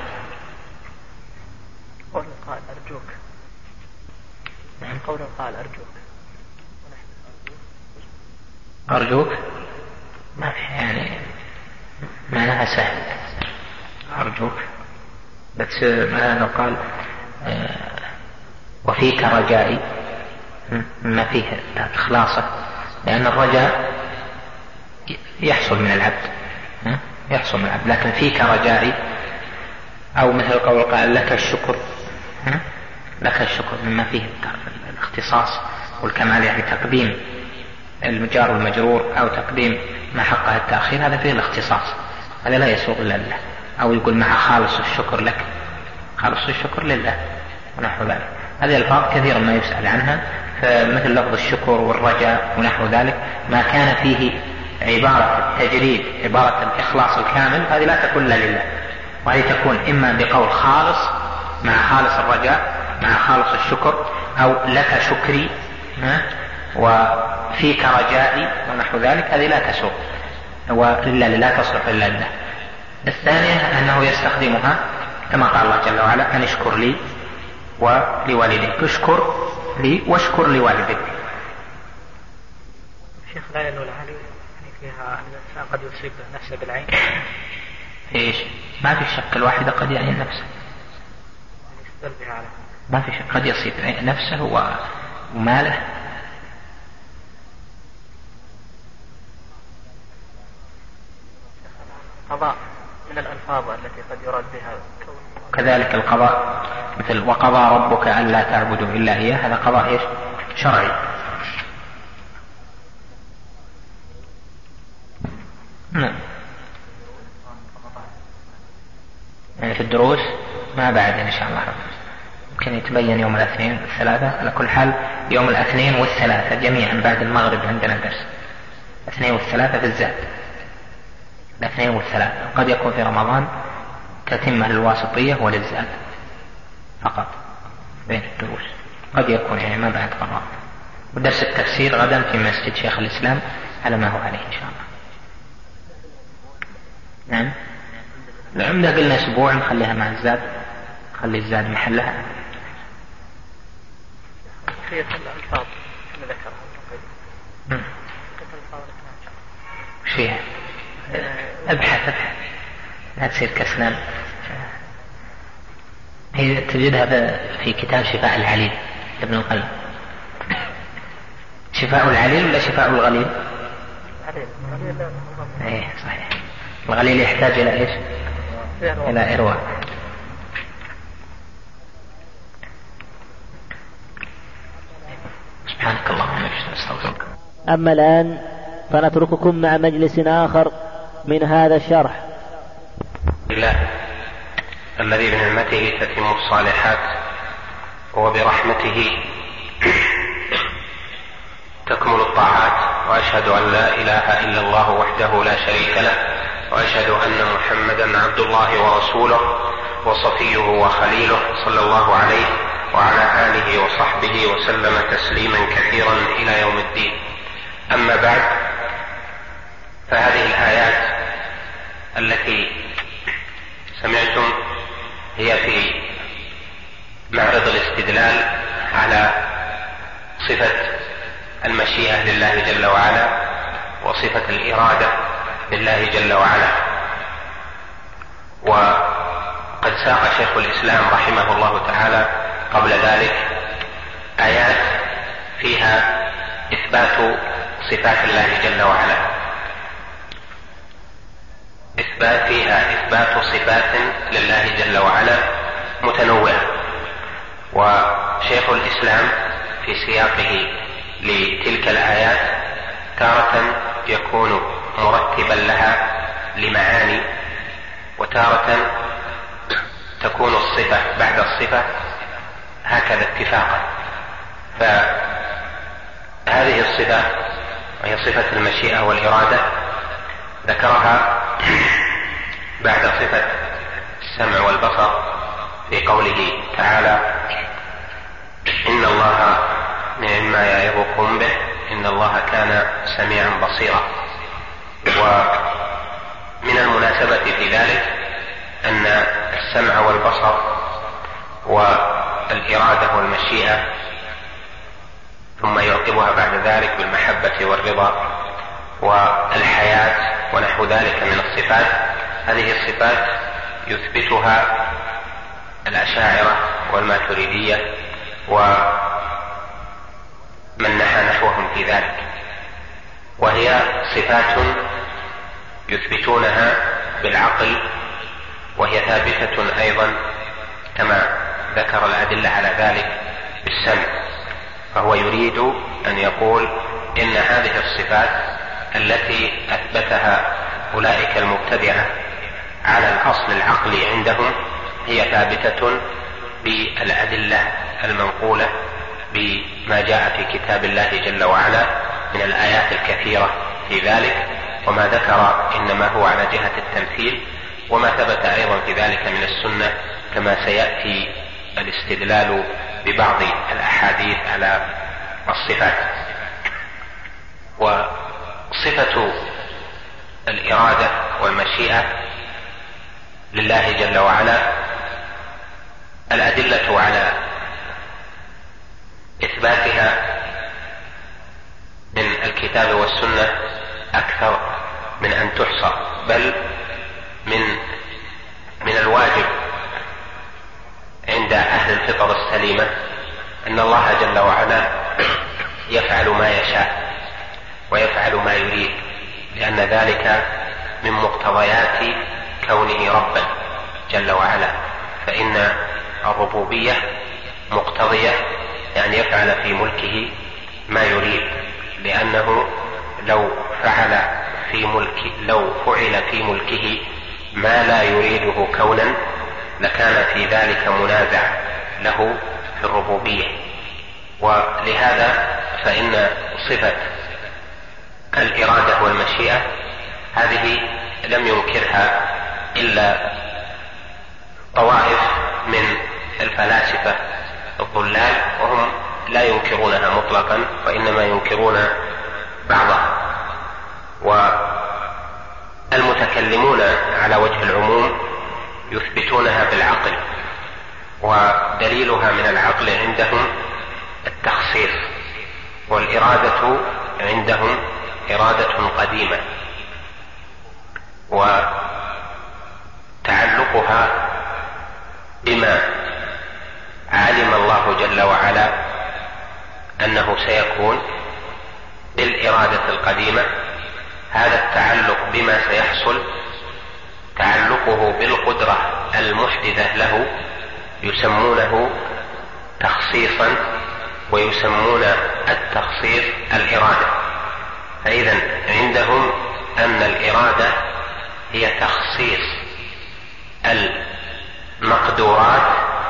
قول القائل أرجوك، قول القائل أرجوك ما في يعني معناها سهل، أرجوك، بس ما قال وفيك رجائي ما فيه إخلاصه، لأن الرجاء يحصل من العبد، يحصل من العبد، لكن فيك رجائي، أو مثل قول قال لك الشكر، لك الشكر مما فيه الاختصاص والكمال، يعني تقديم المجار والمجرور أو تقديم ما حقه التأخير، هذا فيه الاختصاص، هذا لا يسوق إلا لله. أو يقول مع خالص الشكر لك، خالص الشكر لله ونحو ذلك. هذه الألفاظ كثيرا ما يسأل عنها، فمثل لفظ الشكر والرجاء ونحو ذلك ما كان فيه عبارة التجريد، عبارة الإخلاص الكامل، هذه لا تكون إلا لله، وهي تكون إما بقول خالص مع خالص الرجاء مع خالص الشكر، أو لك شكري وفيك رجائي ونحو ذلك، هذه لا تسوق وإلا لا تصلح إلا لله. الثانية أنه يستخدمها كما قال الله جل وعلا أن اشكر لي ولوالديك، اشكر لي واشكر لوالديك. شيخ لا ينوي العالي فيها أن الإنسان قد يصيب نفسه بالعين، إيش ما في شك، الواحدة قد يعين نفسه، ما في شك، قد يصيب نفسه وماله. قضاء من الألفاظ التي قد يراد بها، كذلك القضاء مثل وقضى ربك ألا تعبدوا إلا إياه، هذا قضاء إيش شرعي. نعم. يعني في الدروس ما بعد إن شاء الله يمكن يتبين يوم الاثنين والثلاثة، على كل حال يوم الاثنين والثلاثة جميعا بعد المغرب عندنا درس، الاثنين والثلاثة في الزاد، الاثنين والثلاثة. قد يكون في رمضان تتمة للواسطية وللزاد فقط بين الدروس، قد يكون يعني ما بعد رمضان. ودرس التفسير غدا في مسجد شيخ الإسلام على ما هو عليه إن شاء الله. نعم. العمدة قلنا أسبوع نخليها مع الزاد، خلي الزاد محلها. في الألفاظ اللي ذكرها وش فيها؟ ابحث لا تصير كسلان. هي تجدها في كتاب شفاء العليل ابن القيم. شفاء العليل ولا شفاء الغليل؟ ايه صحيح، الغليل يحتاج الى ايش؟ الى إرواء. سبحانك اللهم وبحمدك استغفرك. أما الآن فنترككم مع مجلس آخر من هذا الشرح. الله الذي بنعمته تتم الصالحات وبرحمته تكمل الطاعات، وأشهد أن لا إله إلا الله وحده لا شريك له، وأشهد أن محمدا عبد الله ورسوله وصفيه وخليله صلى الله عليه وعلى آله وصحبه وسلم تسليما كثيرا إلى يوم الدين. أما بعد، فهذه الآيات التي سمعتم هي في معرض الاستدلال على صفة المشيئة لله جل وعلا وصفة الإرادة لله جل وعلا. وقد ساق شيخ الإسلام رحمه الله تعالى قبل ذلك آيات فيها إثبات صفات الله جل وعلا، فيها إثبات صفات لله جل وعلا متنوعة. وشيخ الإسلام في سياقه لتلك الآيات تارة يكون مرتبا لها لمعاني، وتارة تكون الصفة بعد الصفة هكذا اتفاقا. فهذه الصفة وهي صفة المشيئة والإرادة ذكرها بعد صفة السمع والبصر في قوله تعالى: إن الله نعم ما يعظكم به إن الله كان سميعا بصيرا. ومن المناسبة في ذلك أن السمع والبصر والإرادة والمشيئة ثم يعقبها بعد ذلك بالمحبة والرضا والحياة ونحو ذلك من الصفات. هذه الصفات يثبتها الأشاعرة والماتريدية ومن نحى نحوهم في ذلك، وهي صفات يثبتونها بالعقل، وهي ثابتة أيضا كما ذكر الأدلة على ذلك بالسمع. فهو يريد أن يقول إن هذه الصفات التي أثبتها أولئك المبتدعة على الأصل العقلي عندهم هي ثابتة بالأدلة المنقولة بما جاء في كتاب الله جل وعلا من الآيات الكثيرة في ذلك، وما ذكر إنما هو على جهة التمثيل، وما ثبت أيضا في ذلك من السنة كما سيأتي الاستدلال ببعض الأحاديث على الصفات. وصفة الإرادة والمشيئة لله جل وعلا الأدلة على إثباتها من الكتاب والسنة أكثر من أن تحصى، بل من الواجب عند أهل الفطر السليمة أن الله جل وعلا يفعل ما يشاء ويفعل ما يريد، لأن ذلك من مقتضيات كونه ربا جل وعلا. فإن الربوبية مقتضية يعني يفعل في ملكه ما يريد، لأنه لو فعل في ملكه ما لا يريده كونا لكان في ذلك منازع له في الربوبية. ولهذا فإن صفة الإرادة والمشيئة هذه لم ينكرها إلا طوائف من الفلاسفة الضلال، وهم لا ينكرونها مطلقا وإنما ينكرون بعضها. والمتكلمون على وجه العموم يثبتونها بالعقل، ودليلها من العقل عندهم التخصيص، والإرادة عندهم إرادة قديمة، وتعلقها بما علم الله جل وعلا أنه سيكون بالإرادة القديمة. هذا التعلق بما سيحصل تعلقه بالقدرة المحدثة له يسمونه تخصيصا، ويسمون التخصيص الإرادة. فإذا عندهم أن الإرادة هي تخصيص المقدورات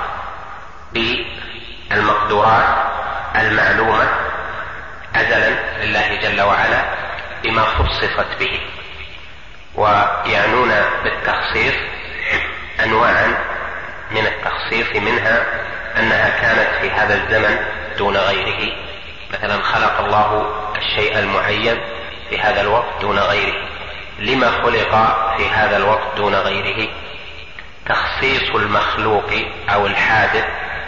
بالمقدورات المعلومة أزلا لله جل وعلا بما خصصت به. ويعنون بالتخصيص أنواعا من التخصيص، منها أنها كانت في هذا الزمن دون غيره، مثلا خلق الله الشيء المعين في هذا الوقت دون غيره، لما خلق في هذا الوقت دون غيره. تخصيص المخلوق أو الحادث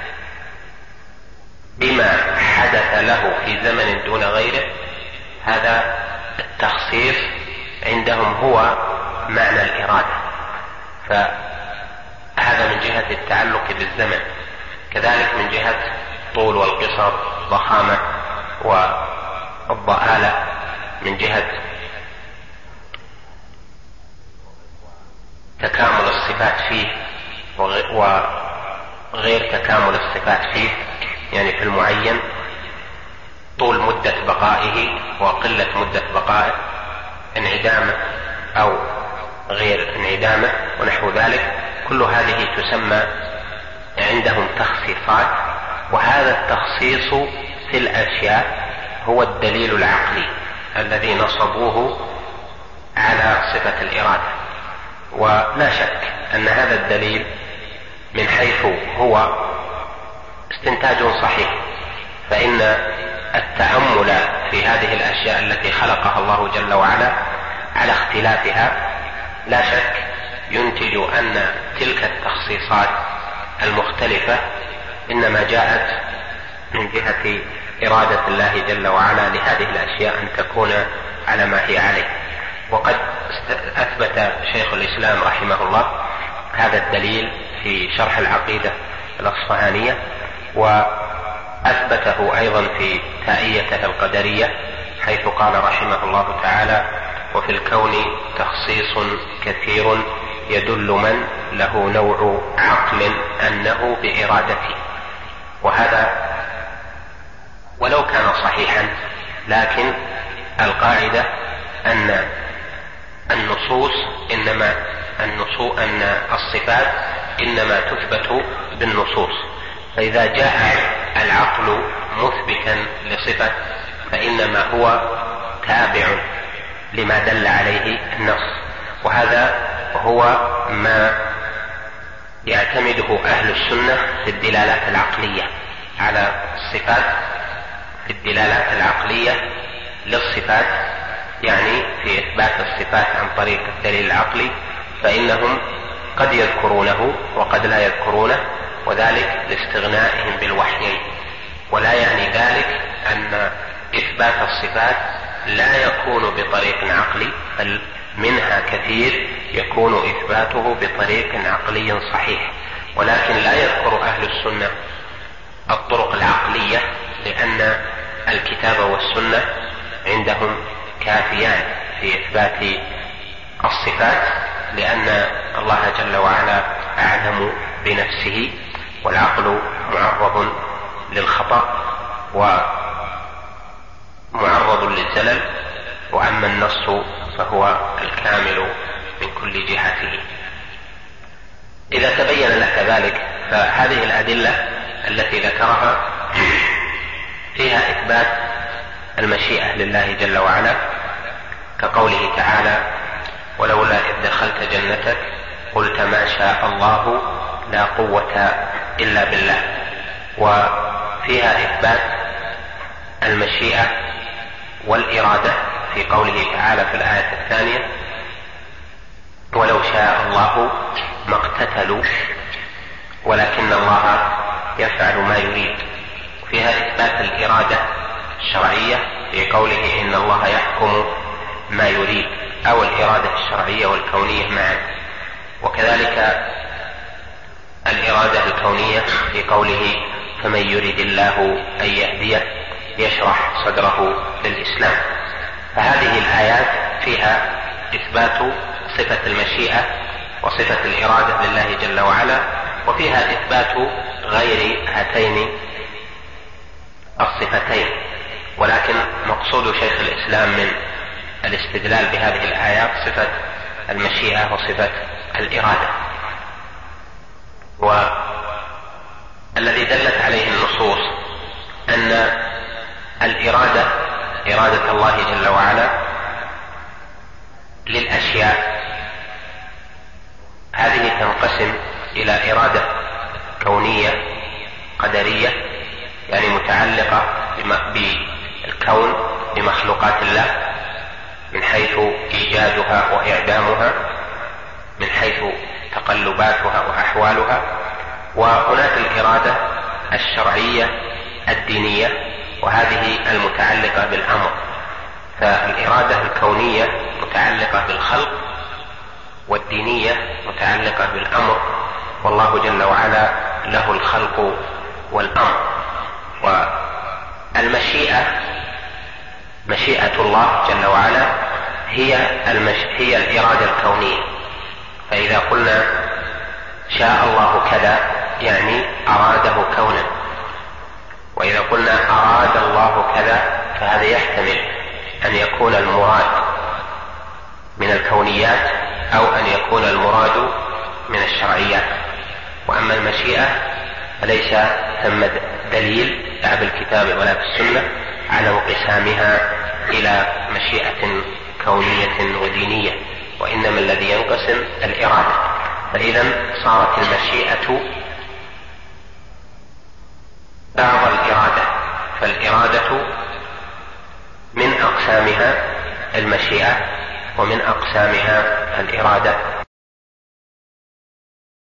بما حدث له في زمن دون غيره، هذا التخصيص عندهم هو معنى الإرادة. فهذا من جهة التعلق بالزمن. كذلك من جهة طول والقصر، ضخامة والضآلة، من جهة تكامل الصفات فيه وغير تكامل الصفات فيه، يعني في المعين طول مدة بقائه وقلة مدة بقائه، انعدامه أو غير انعدامه ونحو ذلك. كل هذه تسمى عندهم تخصيصات، وهذا التخصيص في الأشياء هو الدليل العقلي الذي نصبوه على صفة الإرادة. ولا شك أن هذا الدليل من حيث هو استنتاج صحيح، فإن التأمل في هذه الأشياء التي خلقها الله جل وعلا على اختلافها لا شك ينتج أن تلك التخصيصات المختلفة إنما جاءت من جهة إرادة الله جل وعلا لهذه الأشياء أن تكون على ما هي عليه. وقد أثبت شيخ الإسلام رحمه الله هذا الدليل في شرح العقيدة الأصفهانية، وأثبته أيضا في تائيته القدرية حيث قال رحمه الله تعالى: وفي الكون تخصيص كثير يدل من له نوع عقل أنه بإرادته. وهذا ولو كان صحيحا، لكن القاعدة أن النصوص أن الصفات إنما تثبت بالنصوص، فإذا جاء العقل مثبتا لصفة فإنما هو تابع لما دل عليه النص. وهذا هو ما يعتمده أهل السنة في الدلالات العقلية على الصفات، في الدلالات العقلية للصفات، يعني في إثبات الصفات عن طريق الدليل العقلي، فإنهم قد يذكرونه وقد لا يذكرونه، وذلك لاستغنائهم بالوحيين. ولا يعني ذلك أن إثبات الصفات لا يكون بطريق عقلي، بل منها كثير يكون إثباته بطريق عقلي صحيح، ولكن لا يذكر أهل السنة الطرق العقلية، لأن الكتاب والسنة عندهم كافيان في إثبات الصفات، لأن الله جل وعلا أعلم بنفسه، والعقل معرض للخطأ ومعرض للزلل، وأما النص فهو الكامل من كل جهته. إذا تبين لك ذلك فهذه الأدلة التي ذكرها فيها إثبات المشيئة لله جل وعلا، كقوله تعالى: ولولا إذ دخلت جنتك قلت ما شاء الله لا قوة إلا بالله. وفيها إثبات المشيئة والإرادة في قوله تعالى في الآية الثانية: ولو شاء الله ما اقتتلوا ولكن الله يفعل ما يريد. فيها إثبات الإرادة الشرعية في قوله إن الله يحكم ما يريد، أو الإرادة الشرعية والكونية معا. وكذلك الإرادة الكونية في قوله فمن يريد الله أن يهديه يشرح صدره للإسلام. فهذه الآيات فيها إثبات صفة المشيئة وصفة الإرادة لله جل وعلا، وفيها إثبات غير هاتين الصفتين. ولكن مقصود شيخ الإسلام من الاستدلال بهذه الآيات صفة المشيئة وصفة الإرادة. والذي دلت عليه النصوص أن الإرادة، إرادة الله جل وعلا للأشياء، هذه تنقسم إلى إرادة كونية قدرية، يعني متعلقة بالكون بمخلوقات الله من حيث إيجادها وإعدامها، من حيث تقلباتها وأحوالها. وهناك الإرادة الشرعية الدينية، وهذه المتعلقة بالأمر. فالإرادة الكونية متعلقة بالخلق، والدينية متعلقة بالأمر، والله جل وعلا له الخلق والأمر. والمشيئة، مشيئة الله جل وعلا هي الإرادة الكونية. فإذا قلنا شاء الله كذا يعني أراده كونا، وإذا قلنا أراد الله كذا فهذا يحتمل أن يكون المراد من الكونيات أو أن يكون المراد من الشرعيات. وأما المشيئة فليس ثم دليل لا بالكتاب ولا في السنة على انقسامها إلى مشيئة كونية ودينية، وإنما الذي ينقسم الإرادة. فإذا صارت المشيئة بعض الإرادة، فالإرادة من أقسامها المشيئة ومن أقسامها الإرادة.